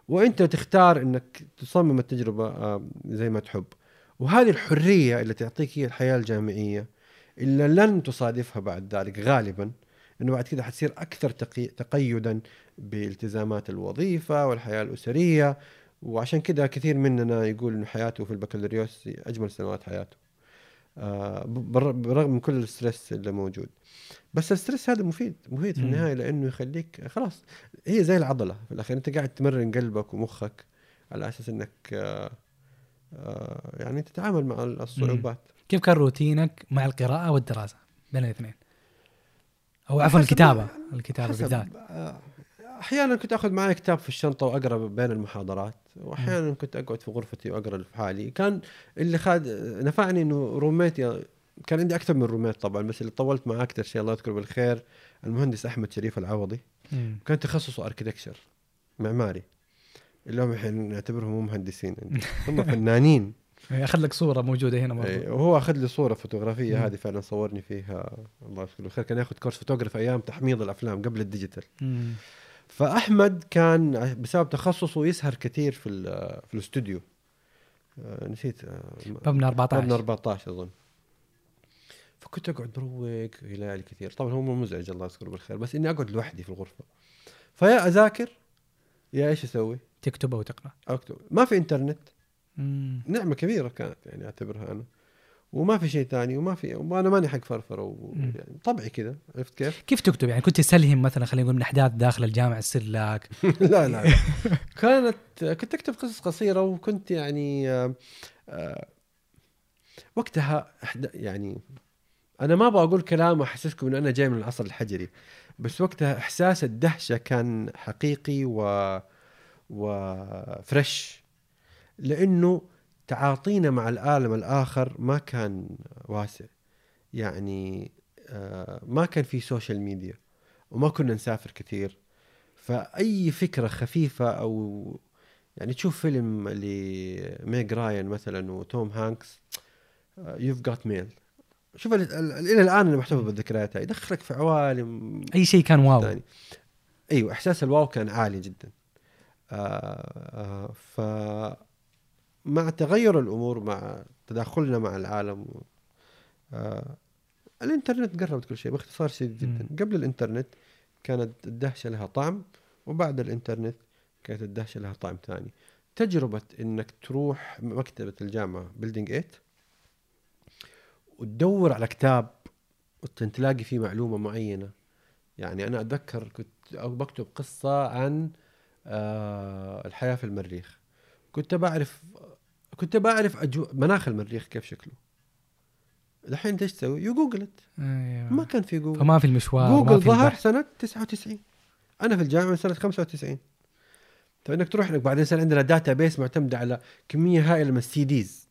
C: وانت تختار انك تصمم التجربه زي ما تحب. وهذه الحريه اللي تعطيك هي الحياه الجامعيه اللي لن تصادفها بعد ذلك غالبا، انه بعد كده حتصير اكثر تقي... تقيدا بالتزامات الوظيفه والحياه الاسريه. وعشان كده كثير مننا يقول انه حياته في البكالوريوس اجمل سنوات حياته، آه برغم من كل الستريس اللي موجود. بس الستريس هذا مفيد مفيد في النهايه، لانه يخليك خلاص، هي زي العضله في الاخير، انت قاعد تمرن قلبك ومخك على اساس انك آه آه يعني تتعامل مع الصعوبات.
B: كيف كان روتينك مع القراءه والدراسه بين الاثنين، او عفوا الكتابه الكتابه بالذات؟
C: احيانا كنت اخذ معي كتاب في الشنطه واقرا بين المحاضرات، واحيانا كنت اقعد في غرفتي واقرا في حالي. كان اللي خاد نفعني انه روميتي، كان عندي اكثر من روميت طبعا، بس اللي طولت معاه اكثر شيء الله يذكره بالخير المهندس احمد شريف العوضي. مم. كان تخصصه اركيتكتشر، معماري، اللي هم الحين نعتبرهم مو مهندسين، هم فنانين.
B: اخذ لك صوره موجوده هنا برضه،
C: وهو اخذ لي صوره فوتوغرافيه. مم. هذه فعلا صورني فيها الله يذكره بالخير. كان ياخذ كورس فوتوغرافي ايام تحميض الافلام قبل الديجيتال. مم. فاحمد كان بسبب تخصصه يسهر كثير في في الاستوديو، نسيت
B: مبنى أربعة عشر
C: مبنى أربعة عشر اظن. فكنت اقعد بروق ليالي كثير. طبعا هو مو مزعج الله يذكره بالخير، بس اني اقعد لوحدي في الغرفه، فيا اذاكر يا ايش اسوي،
B: تكتب او تقرا.
C: اكتب. ما في انترنت.
B: مم.
C: نعمه كبيره كانت يعني اعتبرها انا، وما في شيء ثاني، وما في، وانا ماني حق فرفره و... يعني طبعي كذا. عرفت كيف
B: كيف تكتب؟ يعني كنت تسلهم مثلا، خلينا نقول من احداث داخل الجامعه تصير لك؟
C: لا لا كانت كنت اكتب قصص قصيره، وكنت يعني آه آه وقتها يعني انا ما ابغى اقول كلام احسسكم ان انا جاي من العصر الحجري، بس وقتها احساس الدهشه كان حقيقي و وفريش، لانه تعاطينا مع العالم الآخر ما كان واسع. يعني آه ما كان في سوشيال ميديا، وما كنا نسافر كثير، فأي فكرة خفيفة أو يعني تشوف فيلم لميغ راين مثلا وتوم هانكس، You've got mail، شوف إلى الآن أنا محتفظ بالذكريات هاي، يدخلك في عوالم.
B: أي شيء كان واو
C: تاني. أيوة، إحساس الواو كان عالي جدا. آه آه ف مع تغير الأمور، مع تداخلنا مع العالم، آه الإنترنت قربت كل شيء باختصار شديد جدا. م. قبل الإنترنت كانت الدهشة لها طعم، وبعد الإنترنت كانت الدهشة لها طعم ثاني. تجربة إنك تروح مكتبة الجامعة بيلدينج ثمانية وتدور على كتاب وتلاقي فيه معلومة معينة. يعني أنا أتذكر كنت بكتب قصة عن آه الحياة في المريخ، كنت بعرف كنت بعرف أجو... مناخ المريخ كيف شكله. الحين ايش تسوي؟ يو جوجلت.
B: أيوة.
C: ما كان في جوجل،
B: فما في المشوار.
C: جوجل ظهر سنة تسعة وتسعين، أنا في الجامعة سنة خمسة وتسعين. فإنك تروح لك بعدين صار عندنا داتا بيس معتمدة على كمية هائلة من السي ديز.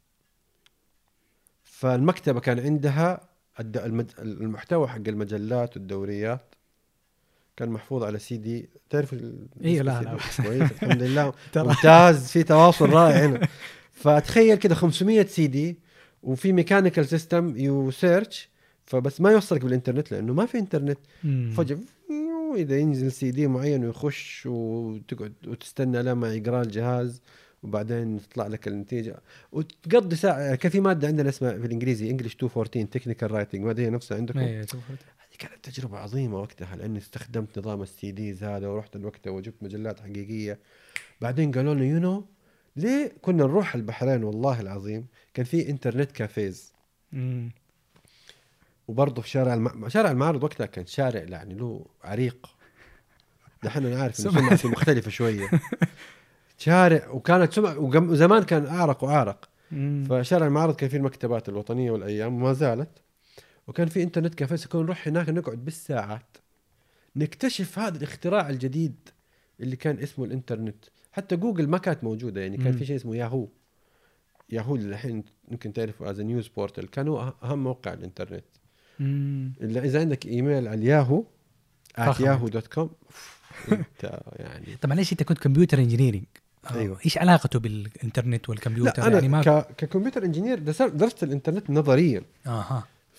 C: فالمكتبة كان عندها المج... المحتوى حق المجلات والدوريات كان محفوظ على سي دي. تعرف ال...
B: ايه لا لا
C: كويس الحمد لله ممتاز، في تواصل رائع هنا. فتخيل كده خمسمية سي دي، وفي ميكانيكال سيستم يو سيرش، فبس ما يوصلك بالانترنت لانه ما في انترنت. فجأة اذا ينزل سي دي معين ويخش وتقعد وتستنى لما يقرا الجهاز، وبعدين تطلع لك النتيجه وتقضي ساعه. كان في ماده عندنا اسمها في الانجليزي انجلش مئتين وأربعة عشر تكنيكال رايتنج، ما هي نفسها عندكم؟
B: هذه
C: كانت تجربه عظيمه وقتها، لاني استخدمت نظام السي ديز هذا، ورحت الوقت وجبت مجلات حقيقيه. بعدين قالوا لنا يو نو ليه كنا نروح البحرين، والله العظيم كان في انترنت كافيز. امم وبرضه في شارع الم... شارع المعارض وقتها كان شارع يعني له عريق. دحين انا عارف ان سمعته مختلفه شويه. شارع وكانت سمع وجم... وزمان كان اعرق واعرق. فشارع المعارض كان فيه المكتبات الوطنيه والايام وما زالت، وكان في انترنت كافيز. كنا نروح هناك نقعد بالساعات نكتشف هذا الاختراع الجديد اللي كان اسمه الانترنت. حتى جوجل ما كانت موجودة، يعني كان في شيء اسمه ياهو. ياهو اللي الحين ممكن تعرفوا از نيوز بورتال، كانوا أهم موقع الانترنت. إلا إذا عندك إيميل على الياهو at yahoo dot com أنت يعني.
B: طبعا ليش أنت كنت كمبيوتر انجينيرينج؟
C: أيوة.
B: إيش علاقته بالإنترنت والكمبيوتر؟
C: لا أنا
B: يعني ما
C: ك... ككمبيوتر انجينير درست الانترنت نظريا.
B: أها.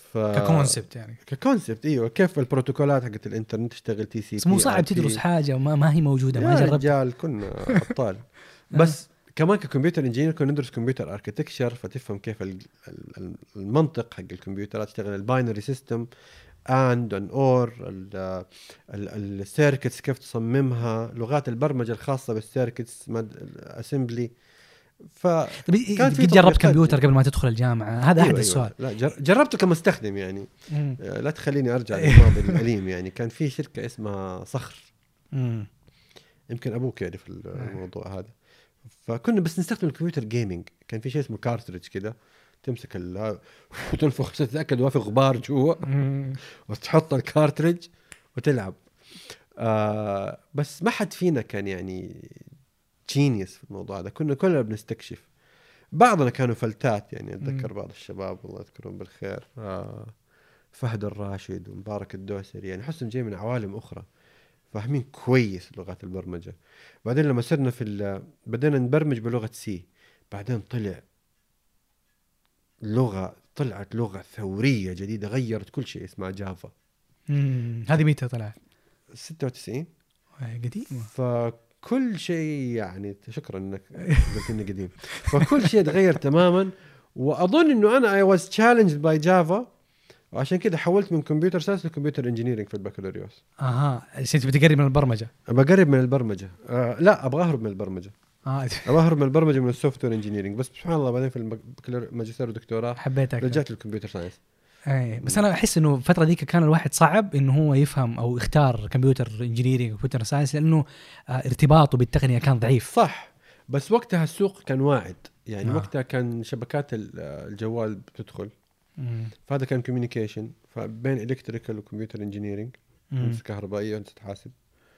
C: ف...
B: ككونسبت يعني
C: ككونسبت ايوه، كيف البروتوكولات حقت الانترنت تشتغل تي سي بي.
B: مو صعب تدرس حاجه وما ما هي موجوده، ما
C: يا
B: جربت.
C: رجال كنا ابطال. بس كمان ككمبيوتر انجينير كنا ندرس كمبيوتر اركيتكشر، فتفهم كيف المنطق حق الكمبيوترات تشتغل، الباينري سيستم اند ان اور، السيركتس كيف تصممها، لغات البرمجه الخاصه بالسيركتس اسمبلي.
B: فكان في جربت كمبيوتر قبل ما تدخل الجامعه؟ هذا
C: أيوة
B: احد السؤال.
C: أيوة. لا جربته كمستخدم يعني. مم. لا تخليني ارجع للماضي الاليم يعني. كان في شركه اسمها صخر، مم. يمكن ابوك يعرف الموضوع هذا. فكنا بس نستخدم الكمبيوتر جيمنج. كان في شيء اسمه كارتريج كده، تمسك ال وتنفخ تتاكد ما في غبار جوا وتحط الكارتريج وتلعب. آه بس ما حد فينا كان يعني جينيوس في الموضوع هذا، كنا كلنا بنستكشف. بعضنا كانوا فلتات يعني. اتذكر بعض الشباب الله يذكرهم بالخير، آه فهد الراشد ومبارك الدوسري، يعني حسهم جاي من عوالم اخرى، فاهمين كويس لغات البرمجه. بعدين لما صرنا في بدينا نبرمج بلغه سي، بعدين طلع لغه طلعت لغه ثوريه جديده غيرت كل شيء، اسمها جافا.
B: هذه متى طلعت؟
C: ستة وتسعين.
B: قديمه.
C: فكل شيء يعني، شكرا انك قلت اني قديم. فكل شيء تغير تماما. واظن انه انا I was challenged by Java، وعشان كده حولت من كمبيوتر ساينس لكمبيوتر انجينيرنج في البكالوريوس.
B: اها، انت بتقرب من البرمجه؟
C: بقرب من البرمجه. آه لا ابغى اهرب من البرمجه. اه ابغى اهرب من البرمجه من السوفت وير انجينيرنج. بس سبحان الله بعدين في الماجستير والدكتوراه
B: حبيت اكثر،
C: رجعت للكمبيوتر ساينس.
B: اي بس انا احس انه الفتره ذيك كان الواحد صعب انه هو يفهم او يختار كمبيوتر انجينيرنج وكمبيوتر ساينس، لانه آه ارتباطه بالتقنيه كان ضعيف.
C: صح، بس وقتها السوق كان واعد يعني. آه. وقتها كان شبكات الجوال بتدخل، مم. فهذا كان كوميونيكيشن، فبين الكتريكال وكمبيوتر انجينيرنج، هندسه كهربائيه وهندسه حاسب،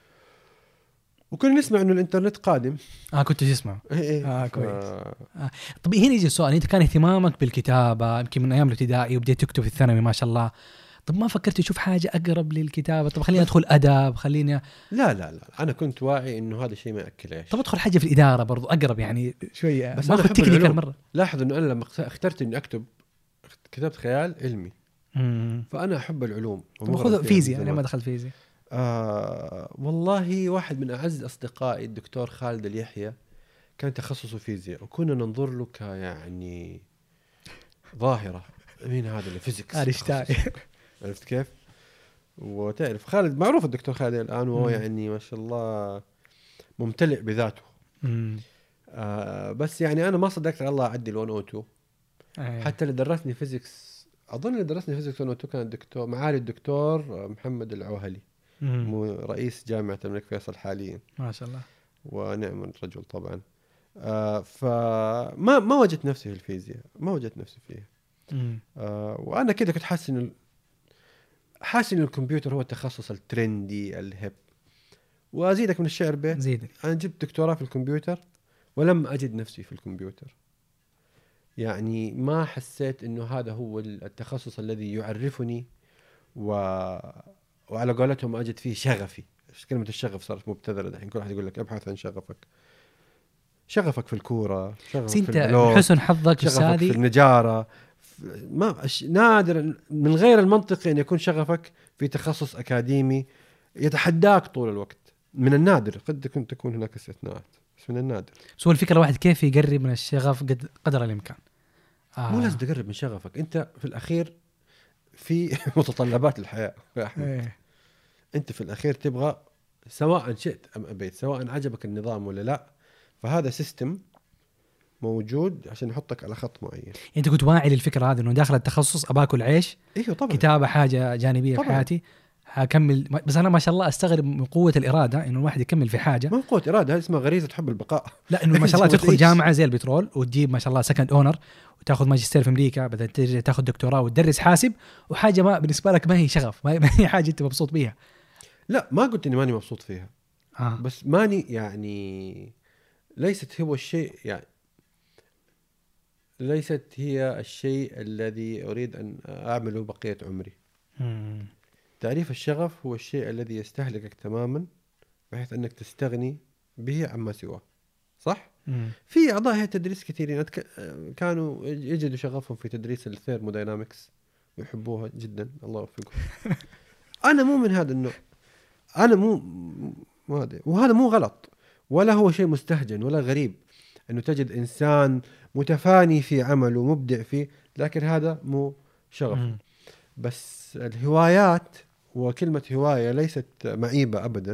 C: وكنا نسمع انه الانترنت قادم.
B: اه كنت تسمع؟
C: ايه
B: اه
C: ف...
B: كويس. آه. طب هنا يجي السؤال، انت كان اهتمامك بالكتابه يمكن من ايام الابتدائي وبديت تكتب في الثانوي ما شاء الله، طب ما فكرت تشوف حاجه اقرب للكتابه؟ طب خليني ادخل ادب، خليني
C: لا لا لا انا كنت واعي انه هذا الشيء ما ياكل عيش.
B: طب ادخل حاجه في الاداره برضو اقرب يعني شويه،
C: بس
B: ما اخذ تكنيكال مره.
C: لاحظ انه انا لما اخترت اني اكتب كتبت خيال علمي. مم. فانا احب العلوم.
B: باخذ فيزياء، انا ما دخلت فيزياء.
C: آه والله واحد من اعز اصدقائي الدكتور خالد اليحيى كان تخصصه فيزياء، وكنا ننظر له كيعني ظاهره، مين هذا اللي فيزيكس
B: اينشتاين.
C: عرفت كيف؟ وتعرف خالد معروف الدكتور خالد الان، وهو يعني ما شاء الله ممتلئ بذاته. آه بس يعني انا ما صدقت على الله اعدي ال مئة واثنين. أيه. حتى اللي درسني فيزيكس، اظن اللي درسني فيزيكس مئة واثنين كان الدكتور معالي الدكتور محمد العوهلي، مو رئيس جامعة الملك فيصل حاليا
B: ما شاء الله،
C: ونعم الرجل طبعا. آه فما ما وجدت نفسي في الفيزياء، ما وجدت نفسي فيها. آه وانا كده كنت حاسس انه حاسس ان الكمبيوتر هو التخصص الترندي الهب. وازيدك من الشعر بيت،
B: زيدك.
C: انا جبت دكتوراه في الكمبيوتر ولم اجد نفسي في الكمبيوتر. يعني ما حسيت انه هذا هو التخصص الذي يعرفني و... وعلى قولتهم اجد فيه شغفي. كلمة الشغف صارت مبتذلة الحين، كل واحد يقول لك ابحث عن شغفك. شغفك في الكورة، شغفك في البلوت،
B: حسن حظك
C: شغفك في النجارة. ما نادر من غير المنطقي ان يكون شغفك في تخصص اكاديمي يتحداك طول الوقت. من النادر، قد كنت تكون هناك استثناءات بس من النادر.
B: سو الفكرة الواحد كيف يقرب من الشغف قد قدر الامكان.
C: آه. مو لازم تقرب من شغفك، انت في الاخير في متطلبات الحياة يا أحمد. إيه. انت في الاخير تبغى سواء شئت ام ابيت، سواء عجبك النظام ولا لا، فهذا سيستم موجود عشان يحطك على خط معين.
B: انت كنت واعي للفكره هذه انه داخل التخصص اباكل عيش؟
C: ايوه طبعا.
B: كتابه حاجه جانبيه طبعًا في حياتي هكمل. بس انا ما شاء الله استغرب من قوه الاراده انه الواحد يكمل في حاجه.
C: ما قوه اراده، هذه اسمها غريزه حب البقاء.
B: لا انه ما شاء الله تدخل جامعه زي البترول وتجيب ما شاء الله سكند اونر وتاخذ ماجستير في امريكا، بعدين تجي تاخذ دكتوراه وتدرس حاسب، وحاجه ما بالنسبه لك ما هي شغف، ما هي حاجه انت مبسوط بيها.
C: لا ما قلت اني ماني مبسوط فيها.
B: آه.
C: بس ماني يعني ليست هو الشيء يعني ليست هي الشيء الذي أريد أن أعمله بقية عمري. مم. تعريف الشغف هو الشيء الذي يستهلكك تماما بحيث أنك تستغني به عما سواه. صح؟ مم. في أعضاء هيئة تدريس كثيرين كانوا يجدوا شغفهم في تدريس الثيرموداينامكس بيحبوها جدا الله يوفقهم. انا مو من هذا النوع، انا مو مو هذا، وهذا مو غلط ولا هو شيء مستهجن ولا غريب انه تجد انسان متفاني في عمله مبدع فيه، لكن هذا مو شغف.
B: مم.
C: بس الهوايات، وكلمة هواية ليست معيبة أبدا،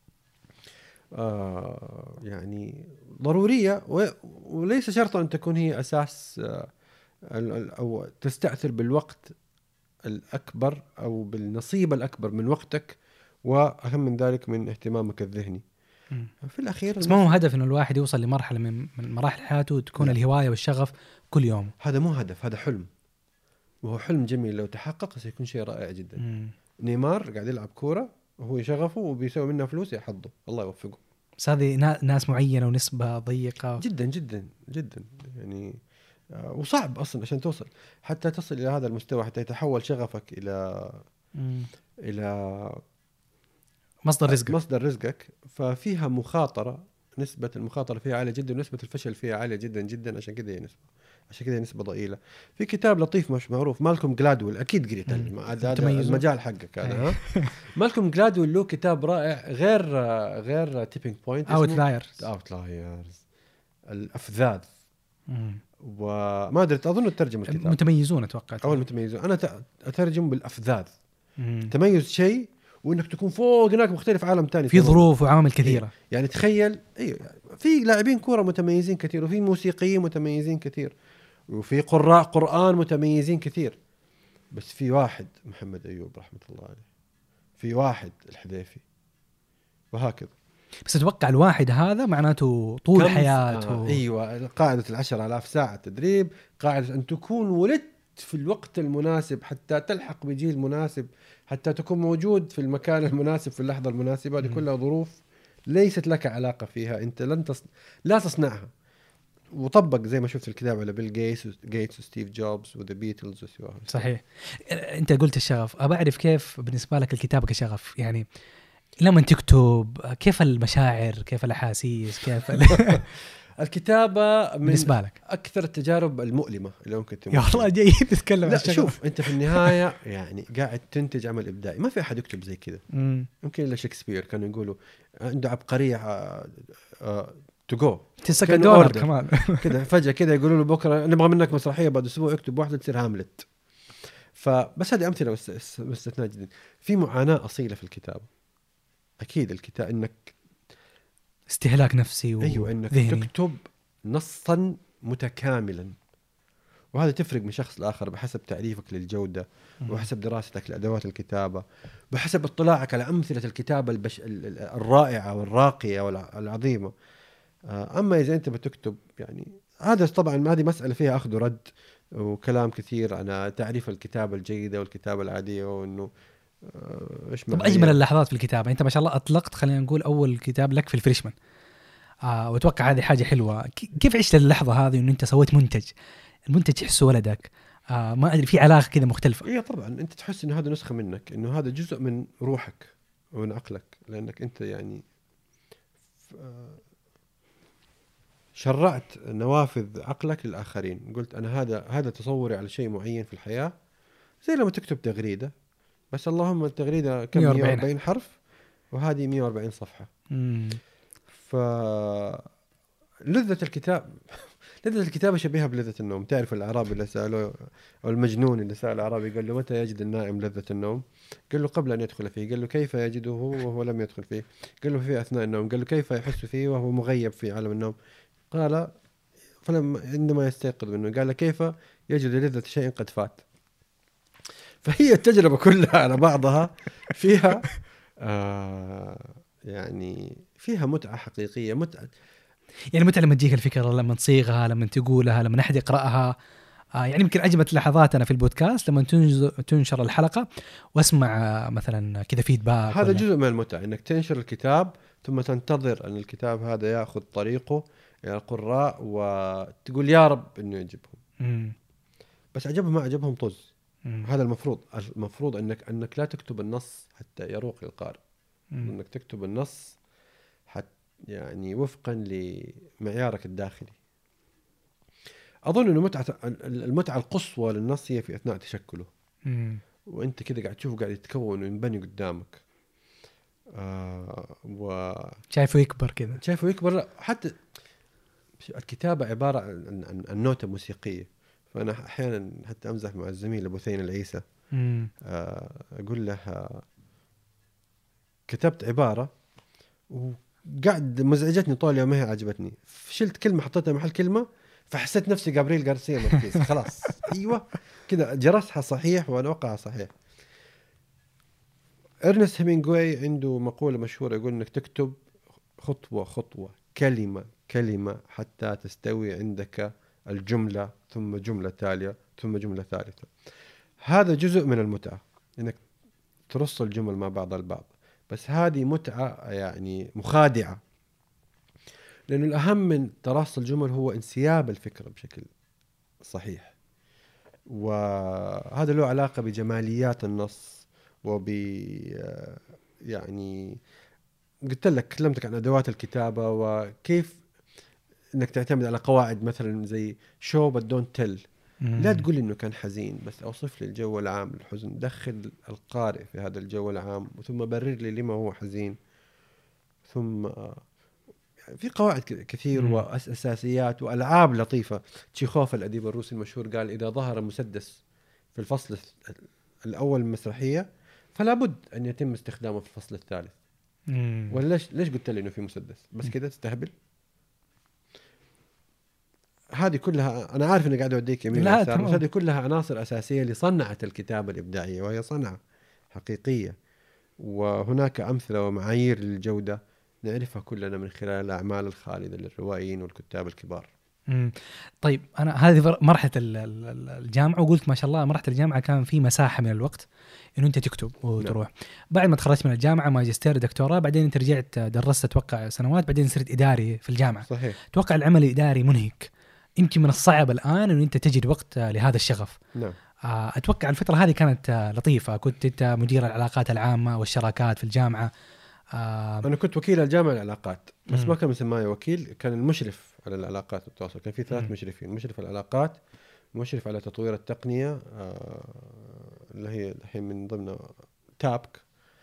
C: آه يعني ضرورية، وليس شرطا أن تكون هي أساس آه أو تستأثر بالوقت الأكبر أو بالنصيب الأكبر من وقتك، وأهم من ذلك من اهتمامك الذهني.
B: مم.
C: في الأخير
B: بس ما هو هدف إنه الواحد يوصل لمرحلة من من مراحل حياته تكون
C: لا.
B: الهواية والشغف كل يوم.
C: هذا مو هدف، هذا حلم، وهو حلم جميل لو تحقق سيكون شيء رائع جدا.
B: مم.
C: نيمار قاعد يلعب كورة وهو شغفه وبيسوي منها فلوس يحضه، الله يوفقه.
B: بس هذه ناس معينة ونسبة ضيقة
C: جدا جدا جدا يعني، وصعب أصلا عشان توصل حتى تصل إلى هذا المستوى، حتى يتحول شغفك إلى
B: مم.
C: إلى
B: مصدر رزقك.
C: مصدر رزقك. ففيها مخاطرة، نسبة المخاطرة فيها عالية جدا ونسبة الفشل فيها عالية جدا جدا، عشان كذا هي نسبة عشان كذا نسبة ضئيلة. في كتاب لطيف مش معروف، مالكوم جلادويل، أكيد قريت هذا المجال حقك هذا. مالكوم جلادويل له كتاب رائع غير غير تيبينج بوينت،
B: Outliers.
C: Outliers الأفذاذ، وما أدري أظن الترجمة الكتاب
B: متميزون أتوقع.
C: أول متميزون، أنا أترجم بالأفذاذ.
B: مم.
C: تميز شيء وإنك تكون فوق هناك مختلف عالم تاني،
B: في ظروف وعوامل كثيرة.
C: يعني تخيل أيوة، في لاعبين كورة متميزين كثير، وفي موسيقيين متميزين كثير، وفي قراء قرآن متميزين كثير، بس في واحد محمد أيوب رحمة الله عليه، في واحد الحذيفي، وهكذا.
B: بس أتوقع الواحد هذا معناته طول حياته.
C: آه أيوة، قاعدة العشر آلاف ساعة تدريب، قاعدة أن تكون ولدت في الوقت المناسب حتى تلحق بجيل مناسب، حتى تكون موجود في المكان المناسب في اللحظة المناسبة. هذه كلها ظروف ليست لك علاقة فيها، أنت لن تص... لا تصنعها. وطبق زي ما شفت الكتاب على بيل جيتس جيتس وستيف جوبز وذا بيتلز وسواهم.
B: صحيح. أنت قلت الشغف، أبى أعرف كيف بالنسبة لك الكتابة كشغف، يعني لما تكتب كيف المشاعر، كيف الأحاسيس، كيف ال...
C: الكتابة من
B: بالنسبة لك
C: أكثر التجارب المؤلمة اللي ممكن تمر.
B: يا والله جاي تتكلم.
C: لا شوف، أنت في النهاية يعني قاعد تنتج عمل إبداعي، ما في أحد يكتب زي كذا. يمكن إلا شكسبير كانوا يقولوا عنده عبقرية تجو
B: تسكت دولار كمان
C: كذا فجأة كذا يقولوا له بكرة نبغى منك مسرحية بعد أسبوع اكتب واحدة تصير هاملت. فبس هذه أمثلة مستثناء جدا. في معاناة أصيلة في الكتابة، أكيد الكتاب إنك
B: استهلاك نفسي و...
C: أيوة إنك
B: ذهني.
C: تكتب نصا متكاملا، وهذا تفرق من شخص لآخر بحسب تعريفك للجودة، وحسب دراستك لأدوات الكتابة، بحسب اطلاعك على أمثلة الكتابة البش... الرائعة والراقية والعظيمة. أما إذا أنت بتكتب يعني هذا طبعا هذه مسألة فيها أخذ ورد وكلام كثير عن تعريف الكتابة الجيدة والكتابة العادية، وإنه إيش.
B: طب أجمل اللحظات في الكتابة، أنت ما شاء الله أطلقت خلينا نقول أول كتاب لك في الفريشمان، آه وأتوقع هذه حاجة حلوة. كيف عشت اللحظة هذه إنه أنت سويت منتج، المنتج يحسه ولدك، آه ما أدري في علاقة كذا مختلفة؟
C: إيه طبعا أنت تحس إنه هذا نسخة منك، إنه هذا جزء من روحك ومن عقلك، لأنك أنت يعني شرعت نوافذ عقلك للآخرين. قلت أنا هذا هذا تصوري على شيء معين في الحياة، زي لما تكتب تغريدة، بس اللهم التغريدة كم مئة وأربعين حرف وهذه مئة وأربعين صفحة.
B: مم.
C: فلذة الكتاب لذة الكتابة شبيهة بلذة النوم. تعرف الأعرابي اللي سألوه، أو المجنون اللي سأل الأعرابي قال له متى يجد النائم لذة النوم؟ قال له قبل أن يدخل فيه. قال له كيف يجده وهو لم يدخل فيه؟ قال له في أثناء النوم. قال له كيف يحس فيه وهو مغيب في عالم النوم؟ قال فلما عندما يستيقظ منه. قال كيف يجد لذة شيء قد فات؟ فهي التجربة كلها على بعضها فيها آه يعني فيها متعة حقيقية، متعة
B: يعني متى لما تجيك الفكرة، لما تصيغها، لما تقولها، لما أحد يقرأها. آه يعني يمكن عجبت لحظات أنا في البودكاست لما تنشر الحلقة واسمع آه مثلا كذا فيدباك.
C: هذا جزء من المتعة، إنك تنشر الكتاب ثم تنتظر أن الكتاب هذا يأخذ طريقه إلى القراء وتقول يا رب إنه يعجبهم.
B: مم.
C: بس عجبهم ما عجبهم طز.
B: مم.
C: هذا المفروض المفروض إنك إنك لا تكتب النص حتى يروق القارئ، إنك تكتب النص حتى يعني وفقا لمعيارك الداخلي. أظن إنه متعة المتعة القصوى للنص هي في أثناء تشكله.
B: مم.
C: وانت كده قاعد تشوفه قاعد يتكون وينبني قدامك. آه و
B: شايفه يكبر كذا.
C: شايفه يكبر. لا حتى الكتابة عبارة عن, عن, عن نوتة موسيقية. فأنا أحيانا حتى أمزح مع الزميل أبو ثين العيسى،
B: مم.
C: آه أقول له آه كتبت عبارة وقعد مزعجتني طول اليوم، ما هي عجبتني، شلت كلمة حطيتها محل كلمة، فحسيت نفسي جابرييل غارسيا ماركيز. خلاص أيوة كده جرسها صحيح والوقع صحيح. إرنست هيمينغواي عنده مقولة مشهورة يقول إنك تكتب خطوة خطوة، كلمة كلمة، حتى تستوي عندك الجملة، ثم جملة تالية، ثم جملة ثالثة. هذا جزء من المتعة، إنك ترص الجمل مع بعض البعض، بس هذه متعة يعني مخادعة، لأنه الأهم من تراص الجمل هو انسياب الفكرة بشكل صحيح. وهذا له علاقة بجماليات النص وب يعني قلت لك كلمتك عن أدوات الكتابة وكيف إنك تعتمد على قواعد مثلا زي show but don't tell. لا تقول إنه كان حزين، بس أوصف لي الجو العام للحزن، دخل القارئ في هذا الجو العام ثم برر لي لما هو حزين. ثم في قواعد كثير
B: مم.
C: وأساسيات وألعاب لطيفة. تشيخوف الأديب الروسي المشهور قال إذا ظهر مسدس في الفصل الأول من المسرحية فلا بد أن يتم استخدامه في الفصل الثالث.
B: مم.
C: ولا ليش ليش قلت لي إنه في مسدس بس كذا تستهبل؟ هذه كلها أنا عارف إني قاعد أوديك يمين ويسار، بس هذه كلها عناصر أساسية لصنعة الكتابة الإبداعية، وهي صنعة حقيقية. وهناك أمثلة ومعايير للجودة نعرفها كلنا من خلال الأعمال الخالدة للروائيين والكتاب الكبار.
B: مم. طيب أنا هذه مرحلة الجامعة، وقلت ما شاء الله مرحلة الجامعة كان في مساحة من الوقت إنه أنت تكتب وتروح. نعم. بعد ما تخرجت من الجامعة ماجستير دكتوراه، بعدين أنت رجعت درست أتوقع سنوات، بعدين صرت إداري في الجامعة.
C: صحيح.
B: أتوقع العمل الإداري منهك، يمكن من الصعب الآن إنه أنت تجد وقت لهذا الشغف.
C: نعم.
B: أتوقع الفترة هذه كانت لطيفة، كنت أنت مدير العلاقات العامة والشراكات في الجامعة.
C: آه أنا كنت وكيل الجامعة العلاقات، بس ما كان مسماي وكيل، كان المشرف على العلاقات والتواصل. كان في ثلاث مم. مشرفين، مشرف العلاقات، مشرف على تطوير التقنية آه اللي هي الحين من ضمن تابك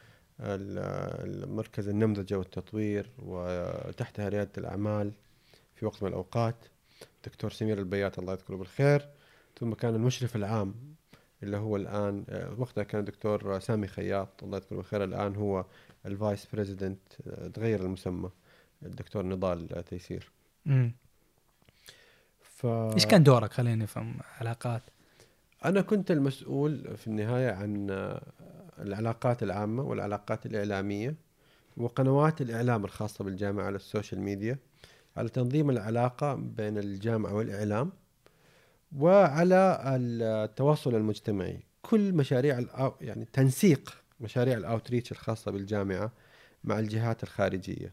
C: المركز النمذجة والتطوير، وتحتها ريادة الأعمال في وقت من الأوقات دكتور سمير البيات الله يذكره بالخير. ثم كان المشرف العام اللي هو الآن وقتها كان دكتور سامي خياط الله يذكره بالخير، الآن هو الفايس بريزيدنت، تغير المسمى، الدكتور نضال تيسير.
B: امم
C: ف...
B: ايش كان دورك؟ خليني نفهم. علاقات.
C: انا كنت المسؤول في النهايه عن العلاقات العامه والعلاقات الاعلاميه وقنوات الاعلام الخاصه بالجامعه على السوشيال ميديا، على تنظيم العلاقه بين الجامعه والاعلام، وعلى التواصل المجتمعي، كل مشاريع الأو... يعني تنسيق مشاريع الاوتريتش الخاصه بالجامعه مع الجهات الخارجيه،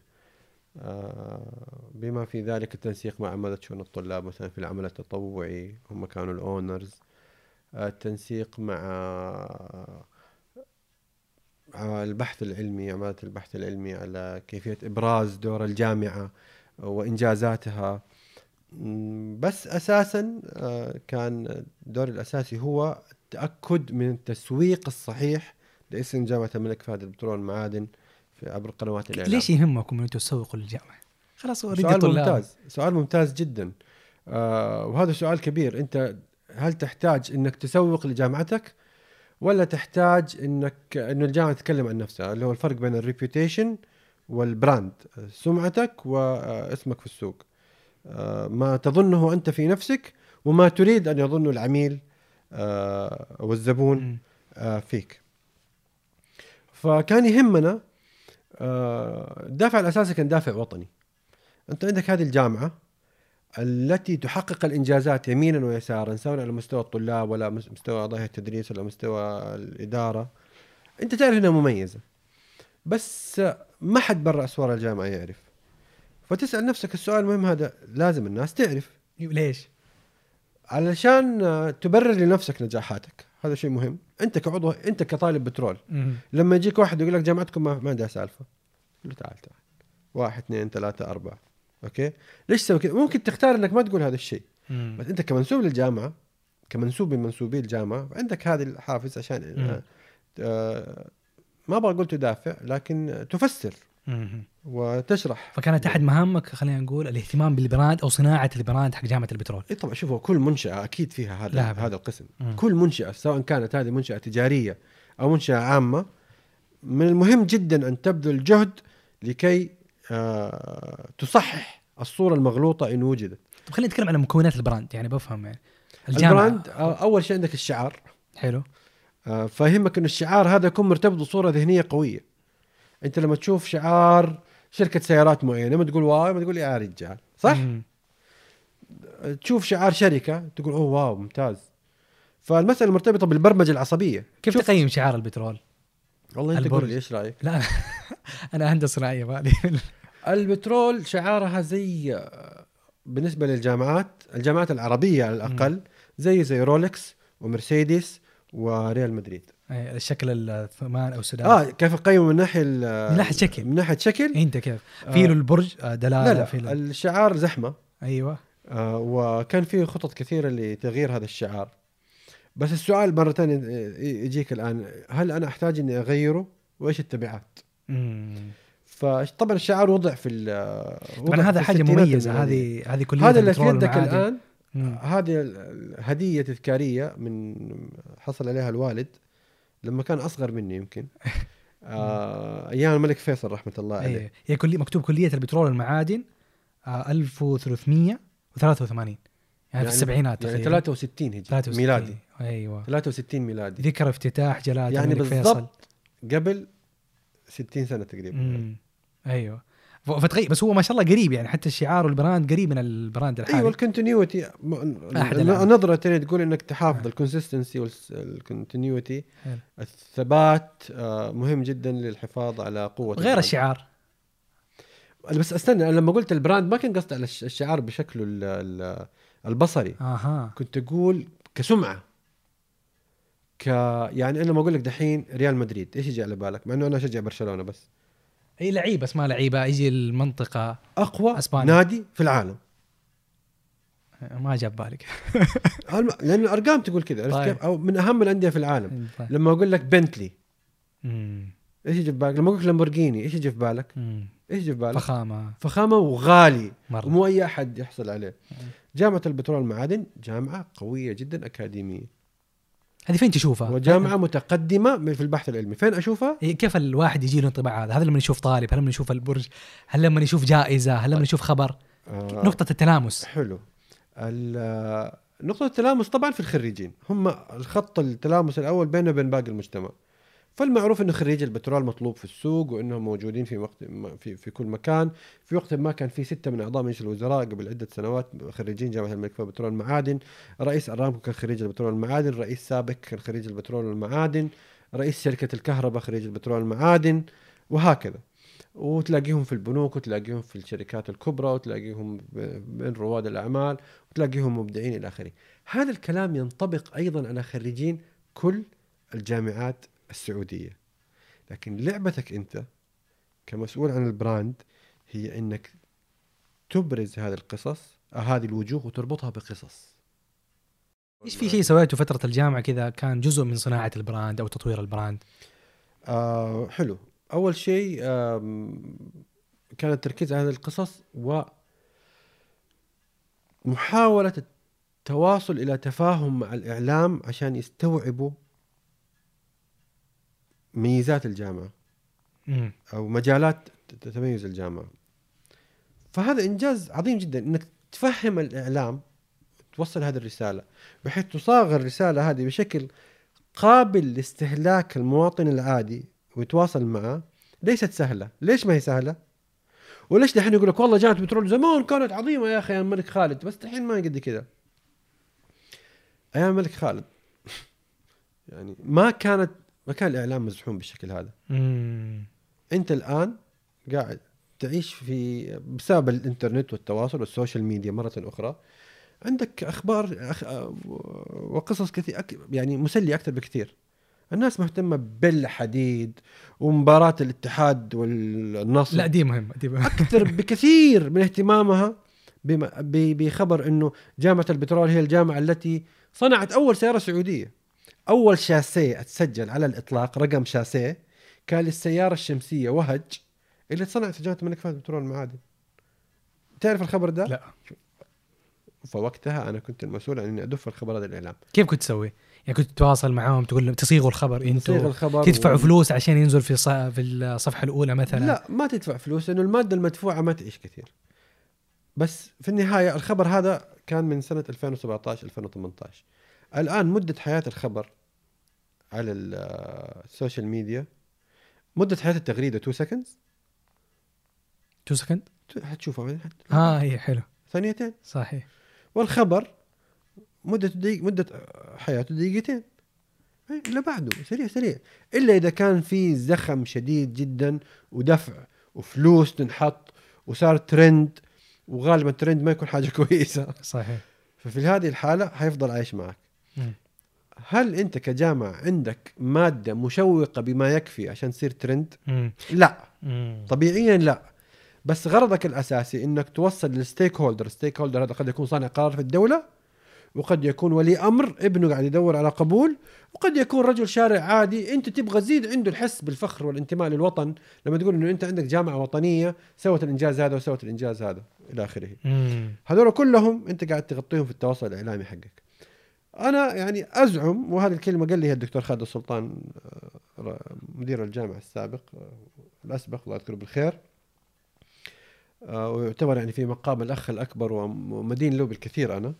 C: بما في ذلك التنسيق مع عمادة شؤون الطلاب مثلا في العمل التطوعي، هم كانوا الأونرز. التنسيق مع البحث العلمي، عمادة البحث العلمي على كيفية إبراز دور الجامعة وإنجازاتها. بس أساسا كان دور الأساسي هو التأكد من التسويق الصحيح لاسم جامعة الملك فهد للبترول والمعادن عبر قنوات الإعلام.
B: ليش يهمكم أن تسوقوا للجامعة؟ خلاص
C: سؤال ممتاز، سؤال ممتاز جدا. آه وهذا سؤال كبير. أنت هل تحتاج أنك تسوق لجامعتك ولا تحتاج أنك أن الجامعة تتكلم عن نفسها، اللي هو الفرق بين الريبيوتيشن والبراند، سمعتك واسمك في السوق، آه ما تظنه أنت في نفسك وما تريد أن يظن العميل آه والزبون آه فيك. فكان يهمنا الدافع الأساسي كان دافع وطني. أنت عندك هذه الجامعة التي تحقق الإنجازات يمينا ويسارا، سواء على مستوى الطلاب ولا مستوى أعضاء التدريس ولا مستوى الإدارة. أنت تعرف أنها مميزة، بس ما حد برا أسوار الجامعة يعرف. فتسأل نفسك السؤال المهم هذا، لازم الناس تعرف.
B: ليش؟
C: علشان تبرر لنفسك نجاحاتك، هذا شيء مهم. أنت كعضو، أنت كطالب بترول،
B: مم.
C: لما يجيك واحد يقول لك جامعتكم ما عندها سالفة، له تعال تعال واحد اثنين ثلاثة أربعة، أوكي ليش سوي كذا؟ ممكن تختار إنك ما تقول هذا الشيء، بس أنت كمنسوب للجامعة كمنسوب من منسوبي الجامعه، عندك هذه الحافز عشان آه ما ابغى اقول تدافع لكن تفسر
B: مم.
C: وتشرح.
B: فكانت احد مهامك خلينا نقول الاهتمام بالبراند او صناعه البراند حق جامعه البترول.
C: اي طبعا شوفوا كل منشاه اكيد فيها هذا
B: لا
C: هذا القسم.
B: مم.
C: كل منشاه سواء كانت هذه منشاه تجاريه او منشاه عامه، من المهم جدا ان تبذل جهد لكي آه تصحح الصوره المغلوطه ان وجدت.
B: طب خلينا نتكلم عن مكونات البراند، يعني بفهم يعني الجامعة.
C: البراند اول شيء عندك الشعار.
B: حلو.
C: آه فهمك ان الشعار هذا يكون مرتبط بصوره ذهنيه قويه. انت لما تشوف شعار شركه سيارات معينه ما تقول واو، ما تقول يا رجال، صح؟
B: مم.
C: تشوف شعار شركه تقول اوه واو ممتاز. فالمساله مرتبطه بالبرمجه العصبيه.
B: كيف تقيم شعار البترول؟
C: والله انت
B: البرج.
C: قول لي ايش رايك؟
B: لا انا هندسه صناعيه مالي.
C: البترول شعارها زي بالنسبه للجامعات الجامعات العربيه على الاقل زي زي رولكس ومرسيدس وريال مدريد.
B: الشكل الثمان او سداس.
C: اه كيف اقيمه من ناحيه
B: من ناحيه شكل
C: من ناحيه شكل
B: انت كيف في له البرج دلاله؟
C: لا لا
B: في له
C: الشعار زحمه.
B: ايوه.
C: آه وكان في خطط كثيره لتغيير هذا الشعار. بس السؤال مرة ثانية يجيك الآن، هل أنا أحتاج إني أغيره وإيش التبعات؟
B: امم
C: فطبعا الشعار وضع في
B: طبعا هذا حاجة مميزة. هذه هذه كلية
C: هذا اللي في يدك الآن.
B: مم.
C: هذه هدية تذكارية من حصل عليها الوالد لما كان أصغر مني يمكن آه أيام الملك فيصل رحمة الله عليه.
B: أيه. هي كلية مكتوب كلية البترول والمعادن آه ألف وثلاثمية وثلاثة وثمانين يعني, يعني في السبعينات
C: يعني ثلاثة وستين هجري ثلاثة وستين ميلادي.
B: أيوة
C: ثلاثة وستين ميلادي
B: ذكر افتتاح جلالة
C: يعني
B: الملك فيصل
C: بالضبط قبل ستين سنة تقريبا.
B: مم. أيوة فتغير. بس هو ما شاء الله قريب يعني حتى الشعار والبراند قريب من البراند الحالي.
C: ايوه الكونتينيوتي النظره تقول انك تحافظ الكونسيستنسي والكونتينيوتي. الثبات مهم جدا للحفاظ على قوه
B: غير البراند. الشعار
C: بس استنى لما قلت البراند ما كان قصدي على الشعار بشكله البصري.
B: اها
C: كنت اقول كسمعه ك يعني انا لما اقول لك دحين ريال مدريد ايش يجي على بالك؟ مع انه انا اشجع برشلونه بس
B: اي لعيب بس ما لعيبه يجي المنطقه
C: اقوى
B: أسبانيا.
C: نادي في العالم.
B: ما جاب بالك
C: لان الارقام تقول كذا. طيب. او من اهم الانديه في العالم. طيب. لما اقول لك بنتلي
B: امم
C: ايش يجي في بالك؟ لما اقول لك لامبورجيني ايش يجي في بالك؟
B: مم.
C: ايش يجي في بالك؟
B: فخامه
C: فخامه وغالي
B: مرة.
C: ومو اي احد يحصل عليه. مم. جامعه البترول والمعادن جامعه قويه جدا اكاديميه.
B: هذه فين تشوفها؟
C: وجامعه متقدمه في البحث العلمي. فين اشوفها؟
B: كيف الواحد يجي له انطباع هذا؟ هل لما يشوف طالب؟ هل لما يشوف البرج؟ هل لما يشوف جائزه؟ هل لما يشوف خبر؟ آه. نقطه التلامس.
C: حلو. نقطه التلامس طبعا في الخريجين هم الخط التلامس الاول بينه وبين باقي المجتمع. فالمعروف انه خريج البترول مطلوب في السوق وانهم موجودين في وقت في في كل مكان. في وقت ما كان في ستة من اعضاء مجلس الوزراء قبل عده سنوات خريجين جامعه الملك فيصل بترول والمعادن. رئيس ارامكو كان خريج البترول والمعادن، رئيس سابق كان خريج البترول والمعادن، رئيس شركه الكهرباء خريج البترول والمعادن، وهكذا. وتلاقيهم في البنوك وتلاقيهم في الشركات الكبرى وتلاقيهم بين رواد الاعمال وتلاقيهم مبدعين الى اخره. هذا الكلام ينطبق ايضا على خريجين كل الجامعات السعودية. لكن لعبتك أنت كمسؤول عن البراند هي أنك تبرز هذه القصص هذه الوجوه وتربطها بقصص.
B: إيش في شيء سويته فترة الجامعة كذا كان جزء من صناعة البراند أو تطوير البراند؟
C: آه حلو. أول شيء آه كان التركيز على هذه القصص ومحاولة التواصل إلى تفاهم مع الإعلام عشان يستوعبوا ميزات الجامعة
B: مم.
C: أو مجالات تتميز الجامعة. فهذا إنجاز عظيم جدا إنك تفهم الإعلام توصل هذه الرسالة بحيث تصاغر الرسالة هذه بشكل قابل لاستهلاك المواطن العادي ويتواصل معه. ليست سهلة. ليش ما هي سهلة؟ وليش دحين يقول لك والله جامعة بترول زمان كانت عظيمة يا أخي أيام الملك خالد، بس دحين ما قد كده. أيام الملك خالد يعني ما كانت ما كان الإعلام مزحوم بالشكل هذا.
B: مم.
C: أنت الآن قاعد تعيش في بسبب الإنترنت والتواصل والسوشيال ميديا مرة أخرى عندك أخبار أخ... وقصص كثير أك... يعني مسلية أكثر بكثير. الناس مهتمة بالحديد ومباراة الاتحاد والنصر.
B: لا دي مهم دي مهم.
C: أكثر بكثير من اهتمامها بم... ب... بخبر إنه جامعة البترول هي الجامعة التي صنعت أول سيارة سعودية. أول شاسيه اتسجل على الإطلاق رقم شاسيه كان للسيارة الشمسية وهج اللي تصنعت في جامعة الملك فهد بترول المعادن. تعرف الخبر ده؟
B: لا.
C: فوقتها أنا كنت المسؤول عن إني أدف الخبر هذا الإعلام.
B: كيف كنت تسوي؟ يعني كنت تتواصل معاهم تقول لهم تصيغوا الخبر
C: تصيغ الخبر
B: تدفعوا
C: و...
B: فلوس عشان ينزل في ص... في الصفحة الأولى مثلا؟
C: لا ما تدفع فلوس لأنه المادة المدفوعة ما تعيش كثير. بس في النهاية الخبر هذا كان من سنة ألفين وسبعة عشر ألفين وثمانية عشر. الآن مدة حياة الخبر على السوشيال ميديا مدة حياة التغريدة two seconds
B: two second
C: هتشوفها
B: اه هي حلو
C: ثانيتين
B: صحيح.
C: والخبر مدة دقيقة مدة حياته دقيقتين اللي بعده سريع سريع إلا إذا كان في زخم شديد جدا ودفع وفلوس تنحط وصار ترند وغالبا ترند ما يكون حاجة كويسة
B: صحيح.
C: ففي هذه الحالة حيفضل عايش معك.
B: م.
C: هل أنت كجامعة عندك مادة مشوقة بما يكفي عشان تصير ترند؟
B: م.
C: لا
B: م.
C: طبيعيا لا. بس غرضك الأساسي إنك توصل للستيك هولدر. ستيك هولدر هذا قد يكون صانع قرار في الدولة وقد يكون ولي أمر ابنه قاعد يدور على قبول وقد يكون رجل شارع عادي أنت تبغى تزيد عنده الحس بالفخر والانتماء للوطن لما تقول إنه أنت عندك جامعة وطنية سوت الإنجاز هذا وسوت الإنجاز هذا إلى آخره. هذول كلهم أنت قاعد تغطيهم في التواصل الإعلامي حقك. أنا يعني أزعم وهذه الكلمة قال لي الدكتور خالد السلطان مدير الجامعة السابق الأسبق الله يذكره بالخير ويعتبر يعني في مقام الأخ الأكبر ومدين له بالكثير. أنا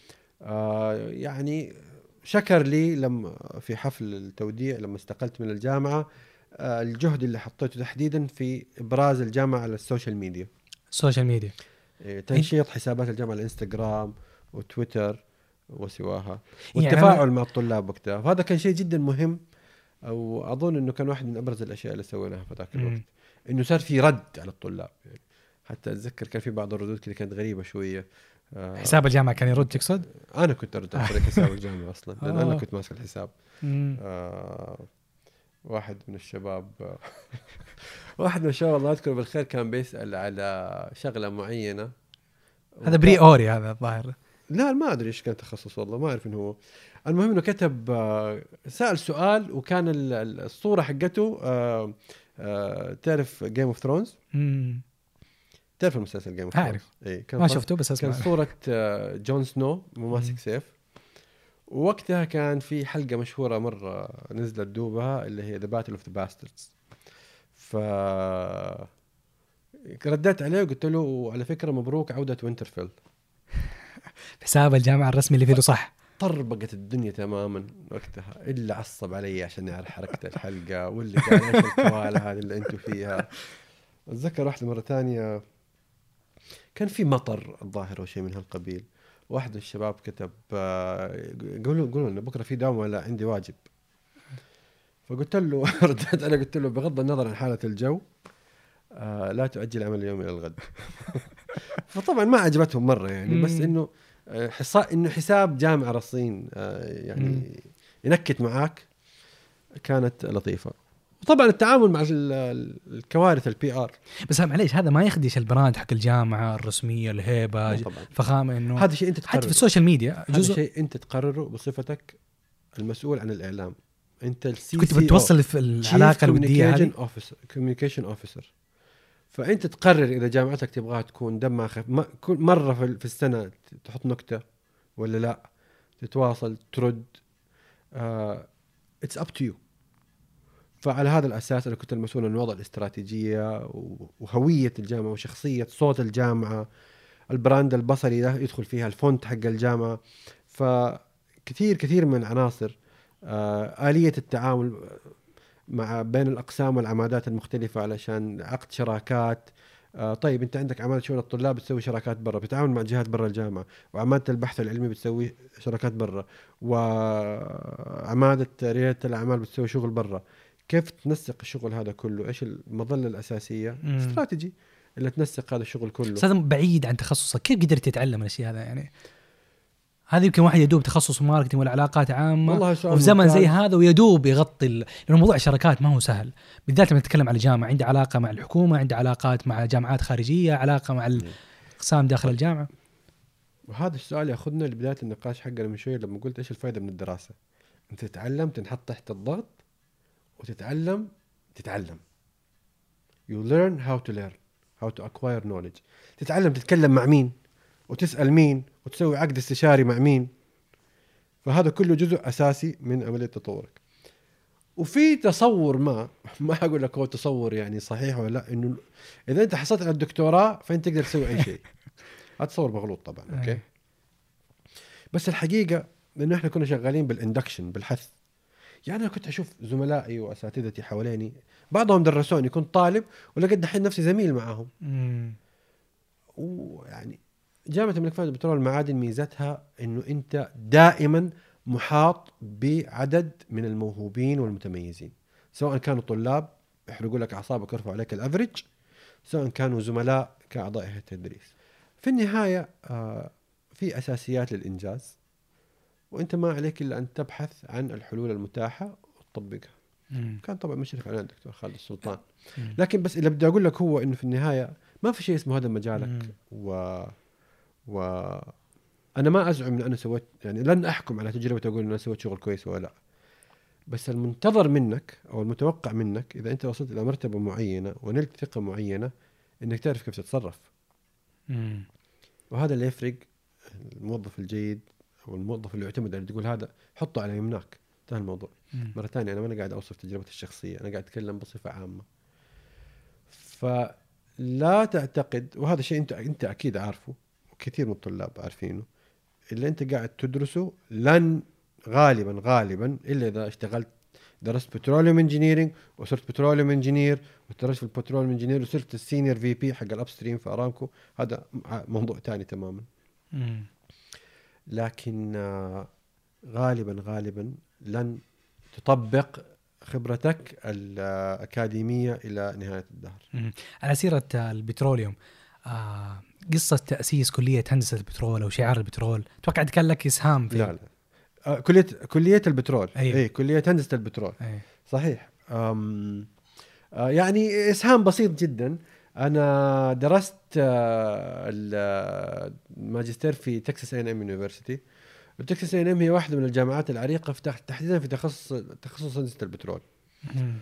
C: يعني شكر لي لما في حفل التوديع لما استقلت من الجامعة الجهد اللي حطيته تحديدا في إبراز الجامعة على السوشيال ميديا.
B: السوشيال ميديا
C: تنشيط حسابات الجامعة على الانستغرام وتويتر وسواها والتفاعل يعني مع الطلاب وقتها. وهذا كان شيء جدا مهم وأظن أنه كان واحد من أبرز الأشياء اللي سويناها في ذاك الوقت إنه صار في رد على الطلاب. يعني حتى أتذكر كان في بعض الردود كده كانت غريبة شوية.
B: حساب الجامعة كان يرد تقصد؟
C: أنا كنت أرد على حساب الجامعة أصلا لأن أنا كنت ماسك الحساب. آه واحد من الشباب واحد من الشباب الله يذكره بالخير كان بيسأل على شغلة معينة.
B: هذا بري أوري هذا الظاهر.
C: لا ما أدري إيش كان تخصص والله ما أعرف إنه هو. المهم إنه كتب سأل سؤال وكان الصورة حقته تعرف Game of Thrones؟ تعرف المسلسل Game of Thrones؟
B: أعرف.
C: إيه
B: ما شفته بس أسمع.
C: كان صورة جون سنو ماسك سيف. ووقتها كان في حلقة مشهورة مرة نزلت دوبها اللي هي The Battle of the Bastards. ف رديت عليه وقلت له وعلى فكرة مبروك عودة وينترفيل.
B: حساب الجامعة الرسمي اللي فيه صح.
C: طربقت الدنيا تماما وقتها إلا عصب علي عشان يعرف حركة الحلقة واللي قال إيش الكوالة هذه اللي أنتوا فيها. أتذكر واحدة مرة تانية كان في مطر الظاهر أو شيء من هالقبيل. واحد من الشباب كتب قولوا قولوا لنا بكرة في دوام ولا عندي واجب. فقلت له ردت أنا قلت له بغض النظر عن حالة الجو آه لا تؤجل عمل اليوم إلى الغد. فطبعا ما عجبتهم مرة يعني بس إنه حصا إنه حساب جامعة رصين آه يعني ينكت معاك كانت لطيفة. وطبعا التعامل مع الكوارث البي آر.
B: بس معليش هذا ما يخدش البراند حق الجامعة الرسمية الهيبة الفخامة إنه
C: هذا شيء أنت تقرره.
B: حتى في السوشيال ميديا
C: هذا شيء أنت تقرره بصفتك المسؤول عن الإعلام. أنت السي
B: كنت بتوصل في العلاقة الودية هذه
C: communication officer. فأنت تقرر إذا جامعتك تبغاها تكون دمها خفيف كل مرة في السنة تحط نكتة ولا لا تتواصل ترد uh, it's up to you. فعلى هذا الأساس أنا كنت المسؤول عن وضع الاستراتيجية وهوية الجامعة وشخصية صوت الجامعة البراند البصري ده يدخل فيها الفونت حق الجامعة. فكثير كثير من العناصر آه آلية التعامل مع بين الأقسام والعمادات المختلفة علشان عقد شراكات. آه طيب أنت عندك عمادة شؤون الطلاب بتسوي شراكات برا بتتعاون مع جهات برا الجامعة وعمادة البحث العلمي بتسوي شراكات برا وعمادة ريادة الأعمال بتسوي شغل برا. كيف تنسق الشغل هذا كله؟ إيش المظلة الأساسية؟ استراتيجي اللي تنسق هذا الشغل كله.
B: أستاذ بعيد عن تخصصك كيف قدرت تتعلم الأشياء هذا يعني؟ هذا يمكن واحد يدوب تخصص ماركتينج ولا علاقات عامة وفي زمن زي هذا ويدوب يغطي لأنه موضوع الشراكات ما هو سهل بالذات لما نتكلم على جامعة عندي علاقة مع الحكومة عندي علاقات مع جامعات خارجية علاقة مع الأقسام داخل الجامعة.
C: وهذا السؤال ياخذنا لبدايه النقاش حقنا من شويه لما قلت ايش الفائده من الدراسه. انت تتعلم تنحط تحت الضغط وتتعلم تتعلم you learn how to learn how to acquire knowledge. تتعلم تتكلم مع مين وتسأل مين وتسوي عقد استشاري مع مين. فهذا كله جزء أساسي من عملية تطورك. وفي تصور ما ما أقول لك هو تصور يعني صحيح ولا لا، إنه إذا أنت حصلت على الدكتوراه فأنت تقدر تسوي أي شيء. هذا تصور مغلوط طبعا. أوكي، بس الحقيقة إنه إحنا كنا شغالين بالاندكشن بالحث. يعني أنا كنت أشوف زملائي وأساتذتي حواليني بعضهم درسوني كنت طالب ولقيت دحين نفسي زميل معهم. ويعني جامعة الملك فهد للبترول والمعادن ميزتها إنه أنت دائما محاط بعدد من الموهوبين والمتميزين، سواء كانوا طلاب يحرقوا لك أعصابك ويرفعوا عليك الأفريج، سواء كانوا زملاء كأعضاء هيئة التدريس. في النهاية آه في أساسيات للإنجاز، وأنت ما عليك إلا أن تبحث عن الحلول المتاحة وتطبقها. مم. كان طبعا مشرف علينا الدكتور خالد السلطان. مم. لكن بس اللي بدي أقول لك هو إنه في النهاية ما في شيء اسمه هذا مجالك. مم. و و أنا ما أزعم إن أنا سويت، يعني لن أحكم على تجربة أقول إن أنا سويت شغل كويس ولا لا، بس المنتظر منك أو المتوقع منك إذا أنت وصلت إلى مرتبة معينة ونلت ثقة معينة إنك تعرف كيف تتصرف. مم. وهذا اللي يفرق الموظف الجيد أو الموظف اللي يعتمد على تقول هذا حطه على يمناك. انتهى الموضوع. مم. مرة ثانية أنا ما أنا قاعد أوصف تجربتي الشخصية، أنا قاعد أتكلم بصفة عامة. فلا تعتقد، وهذا شيء أنت أنت أكيد عارفه وكثير من الطلاب عارفينه، اللي أنت قاعد تدرسه لن غالبا غالبا إلا إذا اشتغلت درست بتروليوم انجينيرينج وصرت بتروليوم انجينير وتدرست في البتروليوم انجينير وصرت السينيور في بي حق الابستريم في ارامكو، هذا موضوع تاني تماما. مم. لكن غالبا غالبا لن تطبق خبرتك الأكاديمية إلى نهاية الدهر.
B: مم. على سيرة البتروليوم، آه قصة تأسيس كلية هندسة البترول أو شعار البترول، توقع كان لك إسهام في؟
C: لا لا آه كلية كلية البترول.
B: أيوة.
C: أي كلية هندسة البترول.
B: أيوة.
C: صحيح. آه يعني إسهام بسيط جدا. أنا درست آه الماجستير في تكساس إيه أند إم يونيفرسيتي. وتكساس إيه أند إم هي واحدة من الجامعات العريقة في تحديدا في تخصص تخصص هندسة البترول. مم.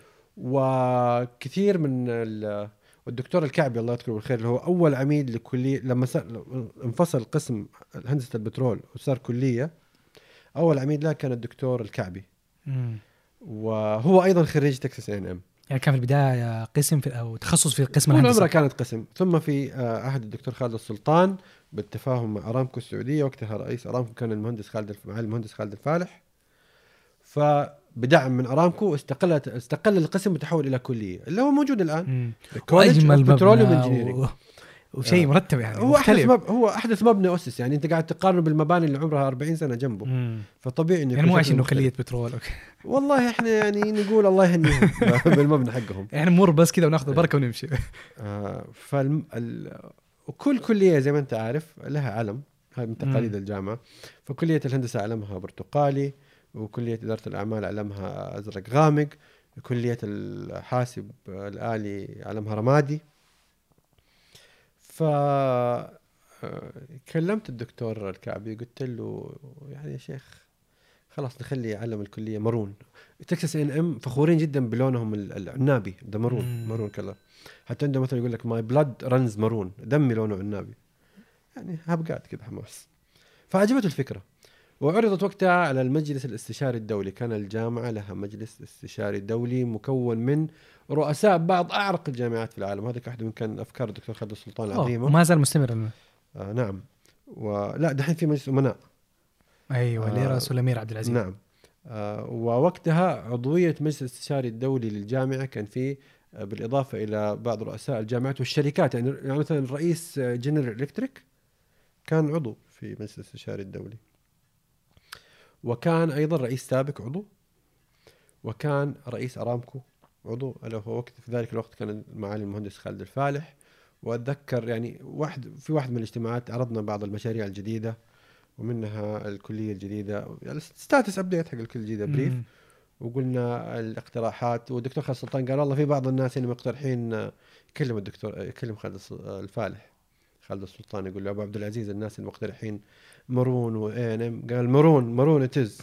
C: وكثير من والدكتور الكعبي الله يذكره بالخير اللي هو أول عميد لكلية لما انفصل قسم هندسة البترول وصار كلية، أول عميد له كان الدكتور الكعبي. مم. وهو أيضا خريج تكساس إيه أند إم.
B: يعني كان في البداية قسم في أو تخصص في القسم الهندسي.
C: طول عمره كانت قسم، ثم في عهد الدكتور خالد السلطان بالتفاهم مع أرامكو السعودية، وقتها رئيس أرامكو كان المهندس خالد معالي المهندس خالد الفالح، فبدعم من أرامكو استقلت استقل القسم وتحول إلى كلية اللي هو موجود الآن.
B: أجمل بتروليوم وشيء مرتب يعني.
C: هو أحدث مب... هو أحدث مبنى أسس، يعني أنت قاعد تقارن بالمباني اللي عمرها أربعين سنة جنبه. مم. فطبيعي إنه
B: يعني مو عشان إنه كلية بترول. أوكي.
C: والله إحنا يعني نقول الله يهنيهم بالمبنى حقهم.
B: إحنا نمر بس كذا وناخذ البركة ونمشي.
C: آه فالم... ال... وكل كلية زي ما أنت عارف لها علم، هاي من تقاليد الجامعة. فكلية الهندسة علمها برتقالي، وكلية إدارة الأعمال علمها أزرق غامق، كلية الحاسب الآلي علمها رمادي. فكلمت الدكتور الكعبي قلت له يعني يا شيخ خلاص نخلي علم الكلية مرون. تكساس إيه أند إم فخورين جدا بلونهم العنابي، ده مرون. مم. مرون كلر، حتى عنده مثلا يقول لك my blood runs مرون، دمي لونه عنابي، يعني هبقات كده حماس. فعجبته الفكرة وعرضت وقتها على المجلس الاستشاري الدولي. كان الجامعة لها مجلس استشاري دولي مكون من رؤساء بعض أعرق الجامعات في العالم. هذا واحدة من كان أفكار الدكتور خالد السلطان العظيمة،
B: وما زال مستمر.
C: آه نعم. ولا دحين في مجلس أمناء.
B: أيوة آه ليرة سلمير عبد العزيز.
C: نعم. آه ووقتها عضوية مجلس الاستشاري الدولي للجامعة كان فيه آه بالإضافة إلى بعض رؤساء الجامعات والشركات، يعني, يعني مثلا رئيس جنرال إلكتريك كان عضو في مجلس الاستشاري الدولي، وكان أيضا رئيس سابق عضو، وكان رئيس أرامكو عضو. ألا هو وقت في ذلك الوقت كان معالي المهندس خالد الفالح. وأتذكر يعني واحد في واحد من الاجتماعات عرضنا بعض المشاريع الجديدة ومنها الكلية الجديدة، يعني ستاتس أبديت حق الكلية الجديدة بريف، وقلنا الاقتراحات. والدكتور خالد السلطان قال والله في بعض الناس اللي مقترحين يكلم الدكتور يكلم خالد الفالح. خالد السلطان يقول له ابو عبد العزيز الناس المقترحين مارون واي ان ام، قال مارون مارون اتز.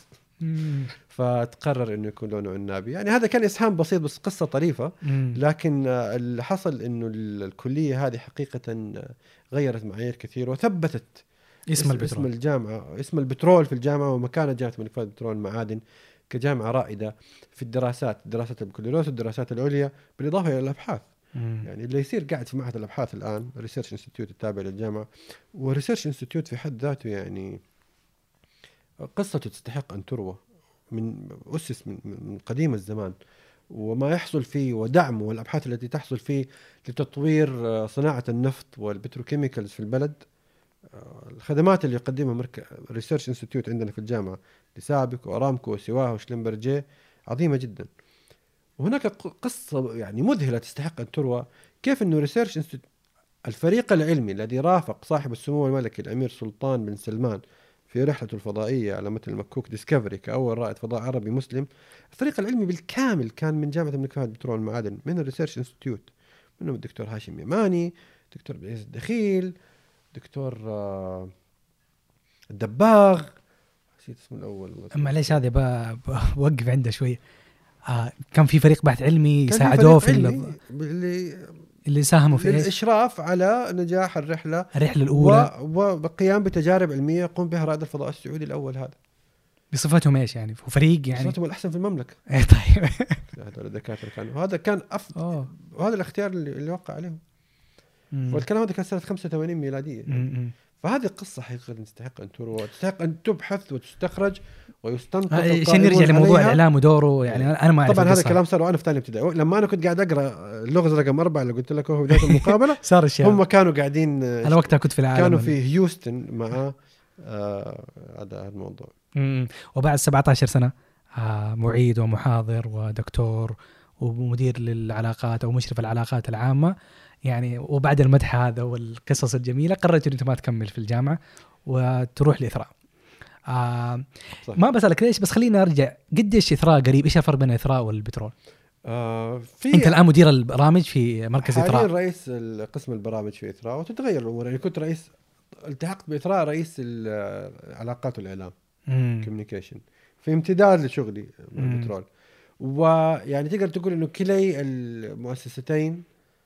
C: فتقرر انه يكون لونه عنابي. يعني هذا كان اسهام بسيط بس قصه طريفه. لكن اللي حصل انه الكليه هذه حقيقه غيرت معايير كثير وثبتت
B: اسم البترول،
C: اسم الجامعه، اسم البترول في الجامعه ومكانه جامعه الملك فهد للبترول والمعادن كجامعه رائده في الدراسات، دراسات البكالوريوس والدراسات العليا بالاضافه الى الابحاث.
B: مم.
C: يعني اللي يصير قاعد في معهد الابحاث الان ريسيرش انستيتيوت التابع للجامعه، وريسيرش انستيتيوت في حد ذاته يعني قصته تستحق ان تروى، من أسس من, من قديم الزمان، وما يحصل فيه ودعمه والأبحاث التي تحصل فيه لتطوير صناعة النفط والبتروكيميكالز في البلد. الخدمات اللي يقدمها مركز ريسيرش انستيتيوت عندنا في الجامعة لسابك وأرامكو وسواه وشلمبرجي عظيمة جدا. وهناك قصة يعني مذهلة تستحق أن تروى، كيف أنه ريسيرش انستيتيوت الفريق العلمي الذي رافق صاحب السمو الملكي الأمير سلطان بن سلمان في رحلته الفضائية على مثل مكوك ديسكفري كأول رائد فضاء عربي مسلم، الفريق العلمي بالكامل كان من جامعة الملك فهد للبترول والمعادن، من الريسيرش انستيتيوت، منهم الدكتور هاشم يماني، دكتور عزيز الدخيل، دكتور آه الدباغ، نسيت اسمه الأول.
B: معليش هذا بوقف عنده شوية. آه كان في فريق بحث علمي يساعدوه في
C: اللي
B: اللي ساهموا في
C: الإشراف على نجاح الرحلة
B: الرحلة الأولى
C: وبقيام بتجارب علمية يقوم بها رائد الفضاء السعودي الأول. هذا
B: بصفتهم إيش يعني؟ وفريق يعني
C: بصفتهم الأحسن في المملكة.
B: إيه طيب.
C: هذول الدكاترة كانوا، هذا كان أفضل، وهذا الاختيار اللي, اللي وقع عليهم. مم. والكلام هذا كان سنة خمسة وثمانين ميلادية.
B: مم.
C: فهذه القصة حقيقة تستحق أن تروى، تستحق أن تبحث وتستخرج ويستنطق.
B: عشان نرجع لموضوع الإعلام ودوره، يعني أنا ما أعرف
C: طبعا هذا الكلام صار وأنا في ثاني ابتدائي، لما أنا كنت قاعد أقرأ اللغز رقم أربعة اللي قلت لك هو بداية المقابلة
B: صار الشيء
C: هم كانوا قاعدين
B: أنا وقتها كنت في العالم،
C: كانوا في هيوستن مع آه هذا الموضوع.
B: مم. وبعد سبعة عشر سنة آه معيد ومحاضر ودكتور ومدير للعلاقات أو مشرف العلاقات العامة يعني، وبعد المدح هذا والقصص الجميلة قررت إن أنت ما تكمل في الجامعة وتروح لإثراء. آه ما بسألك ليش، بس خلينا أرجع، قديش إثراء قريب؟ إيش الفرق بين إثراء والبترول؟
C: آه
B: أنت الآن مدير البرامج في مركز إثراء،
C: حاليا رئيس قسم البرامج في إثراء، وتتغير الأمور. يعني كنت رئيس، التحقت بإثراء رئيس العلاقات والإعلام كوميونيكيشن في امتداد لشغلي بالبترول. ويعني تقدر تقول إنه كلي المؤسستين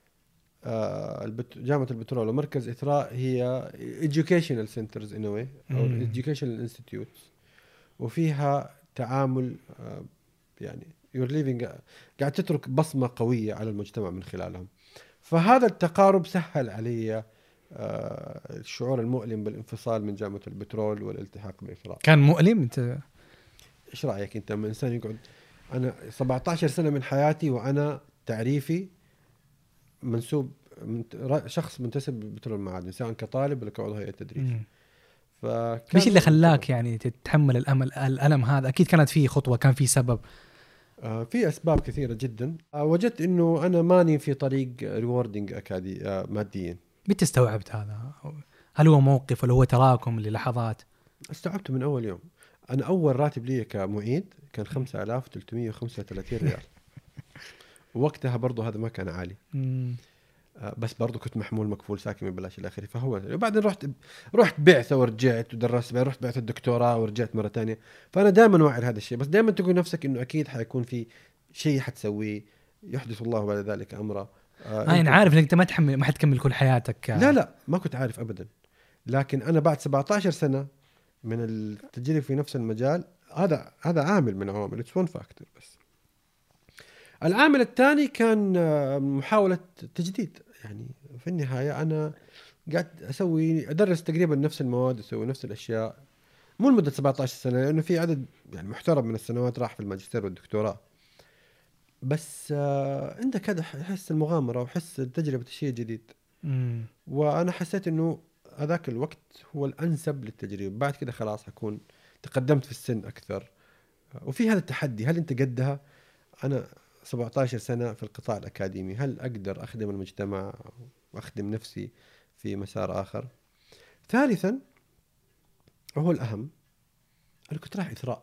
C: آه جامعة البترول ومركز إثراء هي educational centers in a way أو educational institutes، وفيها تعامل آه يعني you're leaving قاعد تترك بصمة قوية على المجتمع من خلالهم. فهذا التقارب سهل علي آه الشعور المؤلم بالانفصال من جامعة البترول والالتحاق بإثراء.
B: كان مؤلم؟ انت
C: ايش رأيك انت لما انسان يقعد، انا سبعة عشر سنة من حياتي وانا تعريفي منسوب من شخص منتسب للبترول والمعادن، سواء كطالب ولا كعضو هيئة تدريس.
B: ايش اللي خلاك يعني تتحمل الامل الالم هذا؟ اكيد كانت فيه خطوة، كان فيه سبب.
C: آه في اسباب كثيرة جدا. آه وجدت انه انا ماني في طريق ريوردنج اكادي آه ماديا.
B: متى استوعبت هذا؟ هل هو موقف ولا هو تراكم للحظات؟
C: استوعبته من اول يوم. انا اول راتب لي كمعيد كان خمسة آلاف وثلاثمية وخمسة وثلاثين ريال. ووقتها برضو هذا ما كان عالي.
B: مم.
C: بس برضو كنت محمول مكفول ساكن ببلاش الى اخره. فهو وبعدين رحت رحت بعثه ورجعت ودرست، بعدين رحت بعثه الدكتوراه ورجعت مره ثانيه. فانا دائما واعي هذا الشيء، بس دائما تقول نفسك انه اكيد حيكون في شيء حتسويه يحدث الله بعد ذلك امره.
B: آه انا عارف انك انت ما تحمل ما حتكمل كل حياتك.
C: لا لا ما كنت عارف ابدا. لكن انا بعد سبعة عشر سنه من التجربه في نفس المجال، هذا هذا عامل من عوامل، اتس ون فاكتور. بس العامل الثاني كان محاوله تجديد. يعني في النهايه انا قاعد اسوي ادرس تقريبا نفس المواد، اسوي نفس الاشياء، مو لمده سبعة عشر سنه، لانه في عدد يعني محترم من السنوات راح في الماجستير والدكتوراه. بس آه عندك هذا حس المغامره وحس تجربه الشيء الجديد.
B: مم.
C: وانا حسيت انه هذاك الوقت هو الانسب للتجربه. بعد كده خلاص حكون تقدمت في السن اكثر، وفي هذا التحدي، هل انت قدها؟ انا سبعة عشر سنه في القطاع الاكاديمي، هل اقدر اخدم المجتمع واخدم نفسي في مسار اخر؟ ثالثا وهو الاهم، انا كنت رايح إثراء،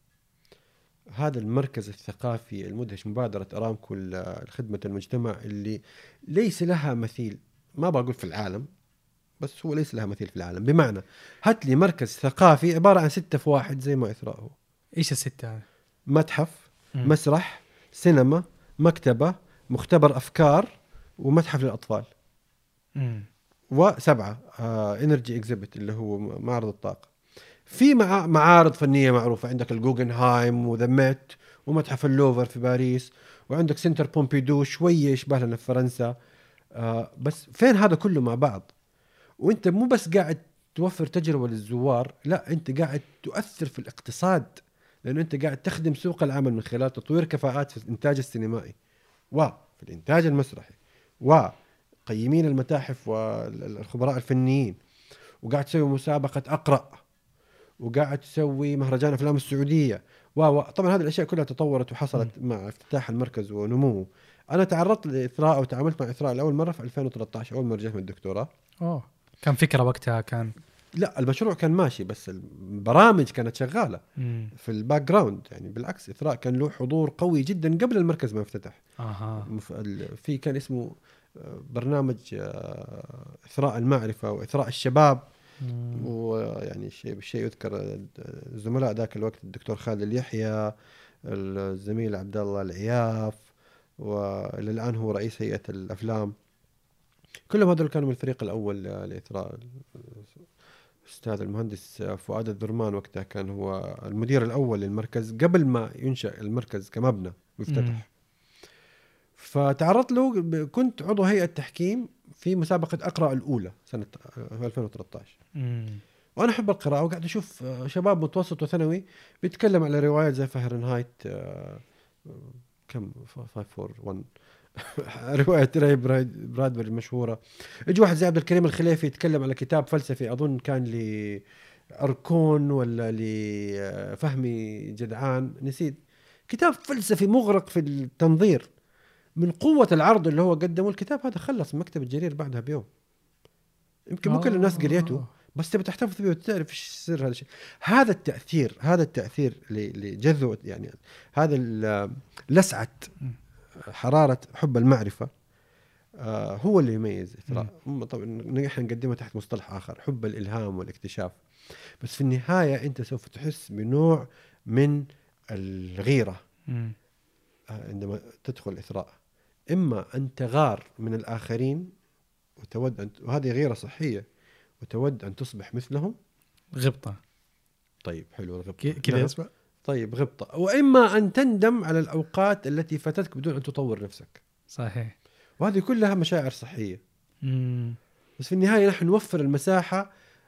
C: هذا المركز الثقافي المدهش، مبادره ارامكو لخدمه المجتمع اللي ليس لها مثيل، ما بقول في العالم بس هو ليس لها مثيل في العالم. بمعنى هات لي مركز ثقافي عبارة عن ستة في واحد زي ما إثراء هو.
B: ايش الستة؟
C: متحف،
B: مم.
C: مسرح، سينما، مكتبة، مختبر أفكار، ومتحف للأطفال.
B: مم.
C: وسبعة انرجي اكزيبت اللي هو معرض الطاقة. في مع معارض فنية معروفة، عندك الجوجنهايم وذا ميت ومتحف اللوفر في باريس، وعندك سنتر بومبيدو شوية يشبه لنا في فرنسا. آه بس فين هذا كله مع بعض؟ وانت مو بس قاعد توفر تجربة للزوار، لا انت قاعد تؤثر في الاقتصاد، لأنه انت قاعد تخدم سوق العمل من خلال تطوير كفاءات في الإنتاج السينمائي وفي الإنتاج المسرحي وقيمين المتاحف والخبراء الفنيين، وقاعد تسوي مسابقة أقرأ، وقاعد تسوي مهرجان أفلام السعودية. وطبعا هذه الأشياء كلها تطورت وحصلت م. مع افتتاح المركز ونموه. أنا تعرضت لإثراء أو تعاملت مع إثراء لأول مرة في ألفين وثلاثة عشر أول ما رجعت من الدكتوراه.
B: أوه. كان فكرة وقتها كان
C: لا المشروع كان ماشي بس البرامج كانت شغالة
B: مم.
C: في الباك جراوند. يعني بالعكس إثراء كان له حضور قوي جدا قبل المركز ما يفتتح.
B: أها.
C: في كان اسمه برنامج إثراء المعرفة وإثراء الشباب. ويعني شيء بالشيء يذكر الزملاء ذاك الوقت الدكتور خالد اليحيى، الزميل عبد الله العياف، والآن هو رئيس هيئة الأفلام. كلهم هذول كانوا من الفريق الأول لإثراء. أستاذ المهندس فؤاد الذرمان وقتها كان هو المدير الأول للمركز قبل ما ينشأ المركز كمبنى ويفتتح. فتعرضت له، كنت عضو هيئة تحكيم في مسابقة أقرأ الأولى سنة ألفين وثلاثة عشر. مم. وأنا أحب القراءة، وقاعد أشوف شباب متوسط وثانوي بيتكلم على روايات زي فهرنهايت كم خمسة فور واحد رواية راي برادبري المشهورة. يجي واحد زي عبد الكريم الخليفي يتكلم على كتاب فلسفي أظن كان لأركون ولا لفهمي جدعان نسيت، كتاب فلسفي مغرق في التنظير. من قوة العرض اللي هو قدمه الكتاب هذا خلص مكتب الجرير بعدها بيوم. يمكن مو كل الناس قريته بس تبي تحتفظ به وتعرف ايش سر هذا الشيء. هذا التأثير هذا التأثير لجذو يعني هذا لسعة حرارة حب المعرفة آه هو اللي يميز إثراء. طبعا نحن نقدمها تحت مصطلح آخر حب الإلهام والاكتشاف، بس في النهاية أنت سوف تحس بنوع من الغيرة آه عندما تدخل إثراء. إما أن تغار من الآخرين وتود أن، وهذه غيرة صحية، وتود أن تصبح مثلهم.
B: غبطة.
C: طيب حلو الغبطة
B: كذا اسمع.
C: طيب غبطة. وإما أن تندم على الأوقات التي فاتتك بدون أن تطور نفسك.
B: صحيح.
C: وهذه كلها مشاعر صحية.
B: مم.
C: بس في النهاية نحن نوفر المساحة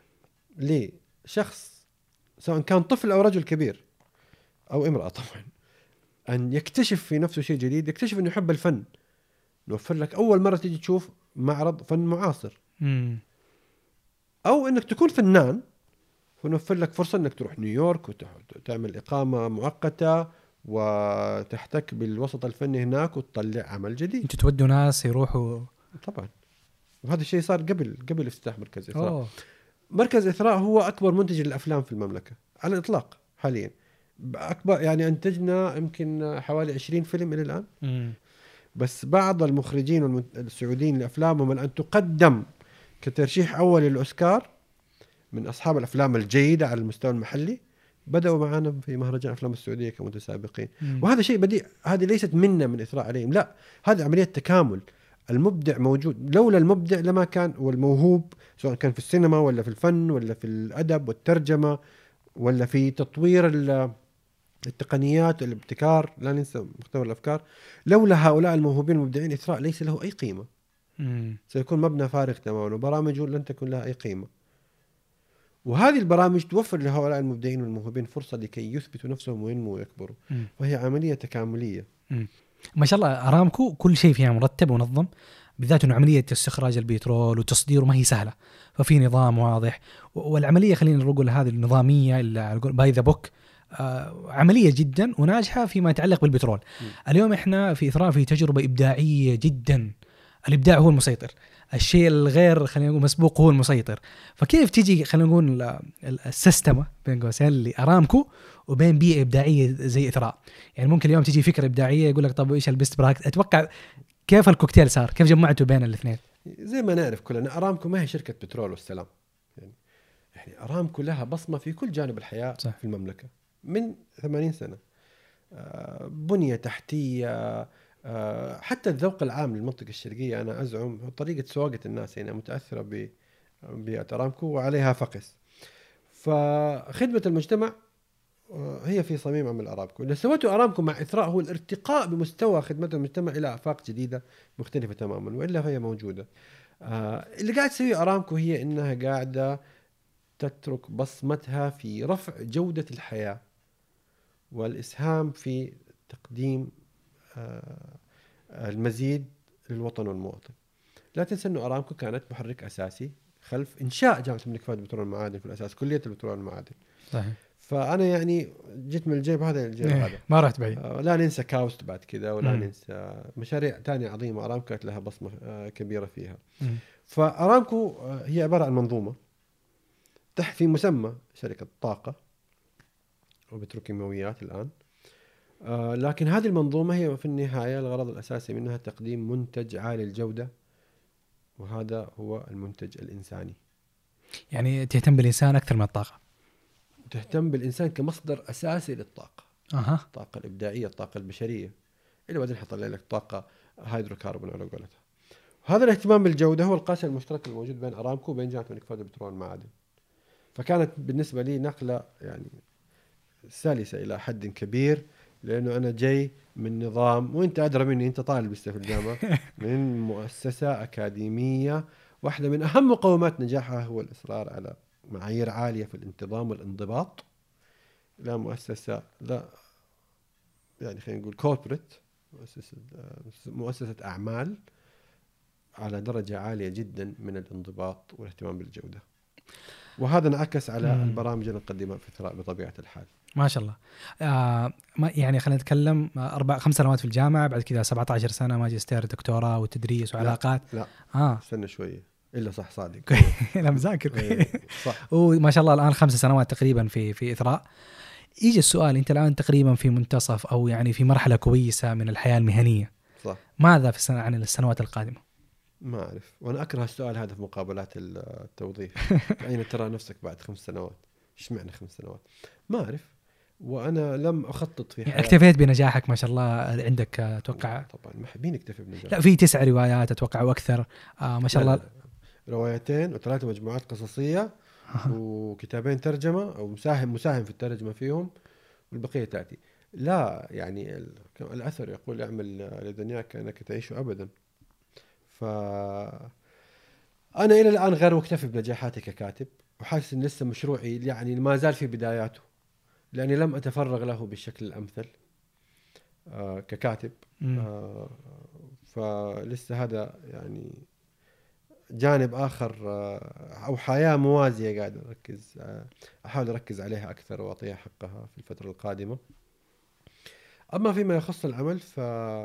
C: لشخص سواء كان طفل أو رجل كبير أو امرأة طبعا أن يكتشف في نفسه شيء جديد، يكتشف أنه يحب الفن. نوفر لك أول مرة تيجي تشوف معرض فن معاصر. مم. أو أنك تكون فنان ونوفر لك فرصة أنك تروح نيويورك وتعمل إقامة مؤقتة وتحتك بالوسط الفني هناك وتطلع عمل جديد.
B: أنتوا تودوا ناس يروحوا
C: طبعا. وهذا الشيء صار قبل قبل افتتاح مركز إثراء. أوه. مركز إثراء هو أكبر منتج للأفلام في المملكة على الإطلاق حاليا. أكبر يعني أنتجنا يمكن حوالي عشرين فيلم إلى الآن. م. بس بعض المخرجين السعوديين لأفلامهم الآن تقدم كترشيح أول للأوسكار من أصحاب الأفلام الجيدة على المستوى المحلي، بدأوا معنا في مهرجان أفلام السعودية كمتسابقين. مم. وهذا شيء بديع، هذه ليست منا من إثراء عليهم، لا هذه عملية تكامل. المبدع موجود، لولا المبدع لما كان، والموهوب سواء كان في السينما ولا في الفن ولا في الأدب والترجمة ولا في تطوير التقنيات والابتكار، لا ننسى مختبر الأفكار، لولا هؤلاء الموهوبين المبدعين إثراء ليس له أي قيمة. مم. سيكون مبنى فارغ تماما وبرامجه لن تكون لها أي قيمة. وهذه البرامج توفر لهؤلاء المبدعين والموهوبين فرصة لكي يثبتوا نفسهم وينموا ويكبروا. م. وهي عملية تكاملية.
B: م. ما شاء الله أرامكو كل شيء فيها مرتب ونظم، بالذات أنه عملية استخراج البترول وتصديره ما هي سهلة، ففي نظام واضح. والعملية خلينا نقول هذه النظامية اللي باي ذا بوك عملية جدا وناجحة فيما يتعلق بالبترول. م. اليوم إحنا في إثراء في تجربة إبداعية جدا، الإبداع هو المسيطر، الشيء الغير خلينا نقول مسبوق هو المسيطر. فكيف تيجي خلينا نقول السيستم بين قوسين اللي أرامكو وبين بيئة إبداعية زي إثراء؟ يعني ممكن اليوم تيجي فكرة إبداعية يقول لك طب إيش البيست براكت. أتوقع كيف الكوكتيل صار، كيف جمعتوا بين الاثنين؟
C: زي ما نعرف كلنا أرامكو ما هي شركة بترول والسلام، يعني يعني أرامكو لها بصمة في كل جانب الحياة
B: صح.
C: في المملكة من ثمانين سنة. آه، بنية تحتية، آه، حتى الذوق العام للمنطقة الشرقية أنا أزعم طريقة سواقة الناس هنا متأثرة ببيئة أرامكو وعليها فقس. فخدمة المجتمع آه، هي في صميم عمل أرامكو. اللي سوته أرامكو مع إثراء هو الارتقاء بمستوى خدمة المجتمع إلى آفاق جديدة مختلفة تماما، وإلا فهي موجودة. آه، اللي قاعد تسويه أرامكو هي إنها قاعدة تترك بصمتها في رفع جودة الحياة والإسهام في تقديم آه، المزيد للوطن والمواطن. لا تنسى أن أرامكو كانت محرك أساسي خلف إنشاء جامعة الملك فهد للبترول والمعادن، في الأساس كلية البترول والمعادن.
B: صحيح.
C: فأنا يعني جيت من الجيب هذا للجيب
B: إيه
C: هذا.
B: ما رحت بعيد.
C: آه، لا ننسى كاوست بعد كذا، ولا
B: مم.
C: ننسى مشاريع تانية عظيمة أرامكو كانت لها بصمة آه، كبيرة فيها.
B: مم.
C: فأرامكو آه، هي عبارة عن منظومة تحت في مسمى شركة طاقة وبتروكيماويات الآن. آه، لكن هذه المنظومة هي في النهاية الغرض الأساسي منها تقديم منتج عالي الجودة، وهذا هو المنتج الإنساني.
B: يعني تهتم بالإنسان أكثر من الطاقة.
C: تهتم بالإنسان كمصدر أساسي للطاقة.
B: أها.
C: الطاقة الإبداعية، الطاقة البشرية، اللي بعدين حطلع لك طاقة هيدروكربون على قولتها. هذا الاهتمام بالجودة هو القاسم المشترك الموجود بين أرامكو وبين جامعة الملك فهد للبترول والمعادن. فكانت بالنسبة لي نقلة يعني سلسة إلى حد كبير، لأنه أنا جاي من نظام، وأنت أدرى مني، أنت طالب لسه في الجامعة، من مؤسسة أكاديمية واحدة من أهم مقومات نجاحها هو الإصرار على معايير عالية في الانتظام والانضباط، لا مؤسسة لا يعني خلينا نقول كوربريت، مؤسسة مؤسسة أعمال على درجة عالية جدا من الانضباط والاهتمام بالجودة. وهذا انعكس على
B: مم.
C: البرامج اللي نقدمها في إثراء بطبيعة الحال.
B: ما شاء الله. آه ما يعني خلينا نتكلم آه، أربع خمس سنوات في الجامعة، بعد كذا سبعة عشر سنة ماجستير دكتوراه وتدريس وعلاقات.
C: لا
B: آه
C: استنى شوية إلا صح صادق.
B: أنا مذاكر.
C: إيه، صح.
B: وما شاء الله الآن خمس سنوات تقريبا في في إثراء. يجي السؤال، أنت الآن تقريبا في منتصف أو يعني في مرحلة كويسة من الحياة المهنية،
C: صح.
B: ماذا في السنة عن السنوات القادمة؟
C: ما أعرف، وأنا أكره السؤال هذا في مقابلات التوظيف. أين ترى نفسك بعد خمس سنوات؟ إيش معنى خمس سنوات؟ ما أعرف، وأنا لم أخطط في
B: يعني
C: حياتي.
B: اكتفيت بنجاحك ما شاء الله عندك أتوقع.
C: طبعا ما حبين يكتفي بنجاح.
B: لا في تسع روايات أتوقع وأكثر. آه ما شاء
C: لا
B: الله.
C: لا لا. روايتين وثلاثة مجموعات قصصية وكتابين ترجمة أو مساهم مساهم في الترجمة فيهم، والبقية تأتي. لا يعني الأثر يقول اعمل لدنياك كأنك تعيش أبدا. فأنا إلى الآن غير مكتفي بنجاحاتي ككاتب، وحاسس إن لسه مشروعي يعني ما زال في بداياته، لأني لم أتفرغ له بالشكل الأمثل آه ككاتب. آه فلسه هذا يعني جانب آخر آه أو حياة موازية قاعد أركز آه أحاول أركز عليها أكثر وأعطيها حقها في الفترة القادمة. أما فيما يخص العمل ف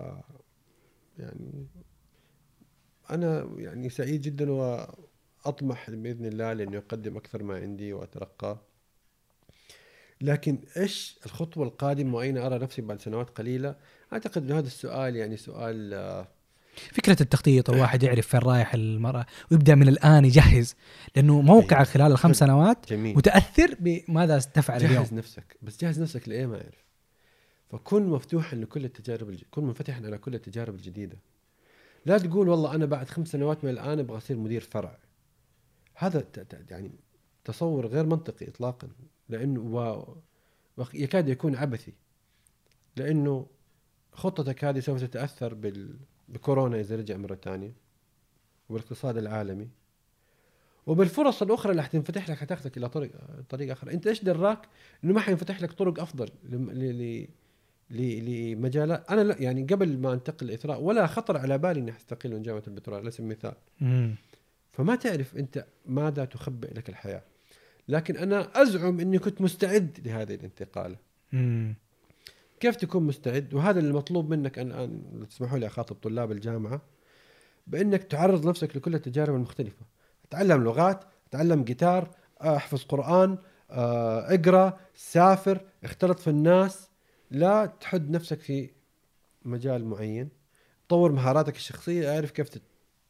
C: يعني أنا يعني سعيد جدا وأطمح بإذن الله لأني أقدم أكثر ما عندي وأترقى. لكن إيش الخطوة القادمة وأين أرى نفسي بعد سنوات قليلة؟ أعتقد أن هذا السؤال يعني سؤال آه
B: فكرة التخطيط، الواحد يعرف فين رايح المرأة ويبدأ من الآن يجهز، لأنه موقع خلال الخمس سنوات
C: جميل.
B: متأثر بماذا تفعل
C: جهز
B: اليوم.
C: جهز نفسك، بس جهز نفسك لإيه ما أعرف. فكن مفتوحا لكل التجارب الج... كن منفتحا على كل التجارب الجديدة. لا تقول والله أنا بعد خمس سنوات من الآن أبغى أصير مدير فرع. هذا ت... ت... يعني تصور غير منطقي إطلاقا، لأنه و... يكاد يكون عبثي، لأنه خطتك هذه سوف تتأثر بال... بكورونا إذا رجع مرة تانية، وبالاقتصاد العالمي، وبالفرص الأخرى اللي حتنفتح لك حتاخذك إلى طريق طريق آخر. أنت إيش دراك إنه ما حينفتح لك طرق أفضل ل... ل... ل... لمجالات. أنا لا يعني قبل ما أنتقل الإثراء ولا خطر على بالي إني أستقيل من جامعة البترول على سبيل المثال.
B: مم.
C: فما تعرف أنت ماذا تخبئ لك الحياة. لكن أنا أزعم أني كنت مستعد لهذه الانتقالة.
B: مم.
C: كيف تكون مستعد؟ وهذا المطلوب منك الآن، تسمحوا لي أخاطب طلاب الجامعة، بأنك تعرض نفسك لكل التجارب المختلفة. تعلم لغات، تعلم جيتار، احفظ قرآن، اقرأ، سافر، اختلط في الناس. لا تحد نفسك في مجال معين. طور مهاراتك الشخصية، اعرف كيف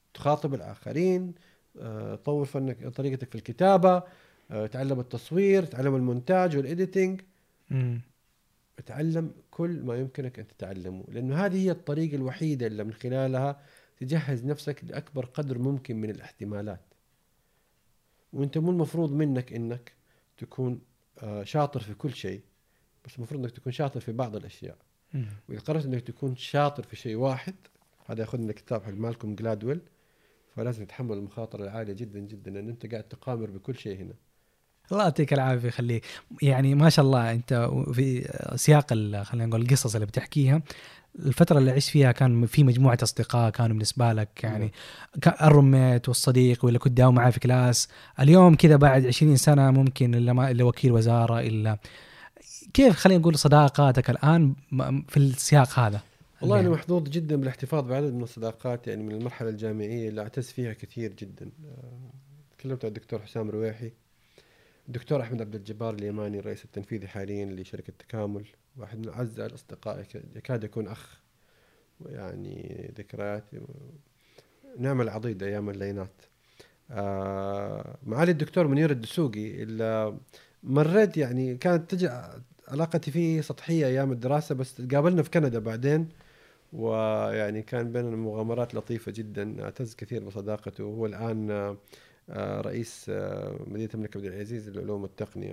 C: تخاطب الآخرين، آه، طور فنك طريقتك في الكتابة، آه، تعلم التصوير، تعلم المونتاج والإديتينج،
B: مم.
C: تعلم كل ما يمكنك أن تتعلمه، لأنه هذه هي الطريقة الوحيدة اللي من خلالها تجهز نفسك لأكبر قدر ممكن من الاحتمالات. وانت مو المفروض منك انك تكون آه، شاطر في كل شيء، بس المفروض انك تكون شاطر في بعض الاشياء.
B: مم.
C: واذا قررت انك تكون شاطر في شيء واحد، هذا ياخذنا كتاب حق مالكوم جلادويل، فلازم تتحمل المخاطره العاليه جدا جدا، لان انت قاعد تقامر بكل شيء هنا.
B: الله يعطيك العافيه يخليك. يعني ما شاء الله انت في سياق ال- خلينا نقول القصص اللي بتحكيها، الفترة اللي عشت فيها كان في مجموعة أصدقاء كانوا بالنسبة لك يعني الروميت والصديق واللي كنت داوم معاه في كلاس. اليوم كذا بعد عشرين سنة ممكن إلا ما إلا وكيل وزارة إلا كيف خلينا نقول صداقاتك الآن م- في السياق هذا؟
C: والله
B: اللي-
C: أنا محظوظ جدا بالاحتفاظ بعدد من الصداقات، يعني من المرحلة الجامعية اللي أعتز فيها كثير جدا. آه، تكلمت عن الدكتور حسام رويحي، الدكتور أحمد عبد الجبار اليماني الرئيس التنفيذي حاليا لشركة تكامل، واحد من أعز الأصدقاء، يكاد يكون أخ، يعني ذكريات نعمل عضيد أيام اللينات. آه، معالي الدكتور منير الدسوقي اللي مريت يعني كانت تجي علاقتي فيه سطحية أيام الدراسة، بس تقابلنا في كندا بعدين، ويعني كان بيننا مغامرات لطيفة جدا، أعتز كثير بصداقته. وهو الآن آه، رئيس آه، مدينة الملك عبد العزيز للعلوم والتقنية.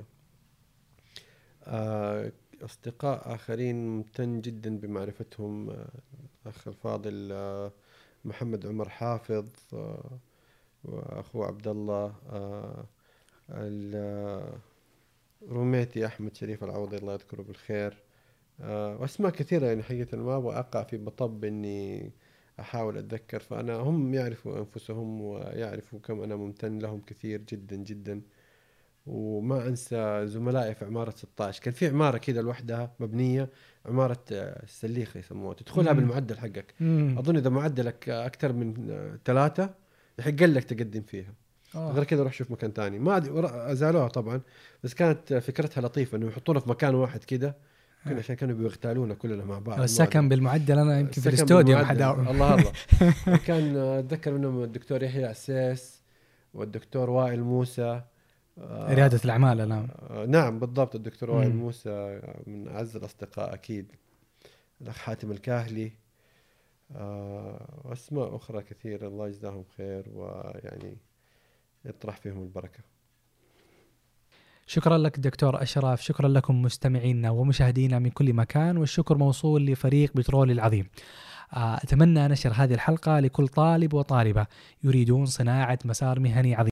C: آه، أصدقاء آخرين ممتن جدا بمعرفتهم، آه، أخ الفاضل آه، محمد عمر حافظ، آه، وأخوه عبد الله، آه، ال- روميتي أحمد شريف العوضي الله يذكره بالخير، آه، وأسماء كثيرة. يعني حقيقة ما أبغى أقع في مطب إني أحاول أتذكر، فأنا هم يعرفوا أنفسهم ويعرفوا كم أنا ممتن لهم كثير جدا جدا. وما أنسى زملائي في عمارة ستة عشر، كان في عمارة كذا لوحدها مبنية، عمارة آه، السليخة يسموها، تدخلها
B: مم.
C: بالمعدل حقك.
B: مم.
C: أظن إذا معدلك أكثر من آه، ثلاثة يحق لك تقدم فيها،
B: آه.
C: غير كذا روح شوف مكان تاني. ما أدري ورا- أزالوها طبعا، بس كانت فكرتها لطيفة إنه يحطونا في مكان واحد كذا، يمكن عشان كانوا بيغتالونا كلنا مع بعض.
B: السكن بالمعدل أنا يمكن في
C: السكن
B: الاستوديو
C: بالمعدل.
B: محد
C: الله الله. كان أتذكر منهم الدكتور يحيى عسيس والدكتور وائل موسى، آه،
B: ريادة الأعمال الآن.
C: آه، نعم بالضبط، الدكتور وائل
B: مم.
C: موسى من أعز الأصدقاء أكيد، الأخ حاتم الكاهلي، آه، وأسماء أخرى كثيرة، الله يجزاهم خير ويعني يطرح فيهم البركة.
B: شكرا لك دكتور أشرف، شكرا لكم مستمعينا ومشاهدينا من كل مكان، والشكر موصول لفريق بترولي العظيم. أتمنى نشر هذه الحلقة لكل طالب وطالبة يريدون صناعة مسار مهني عظيم.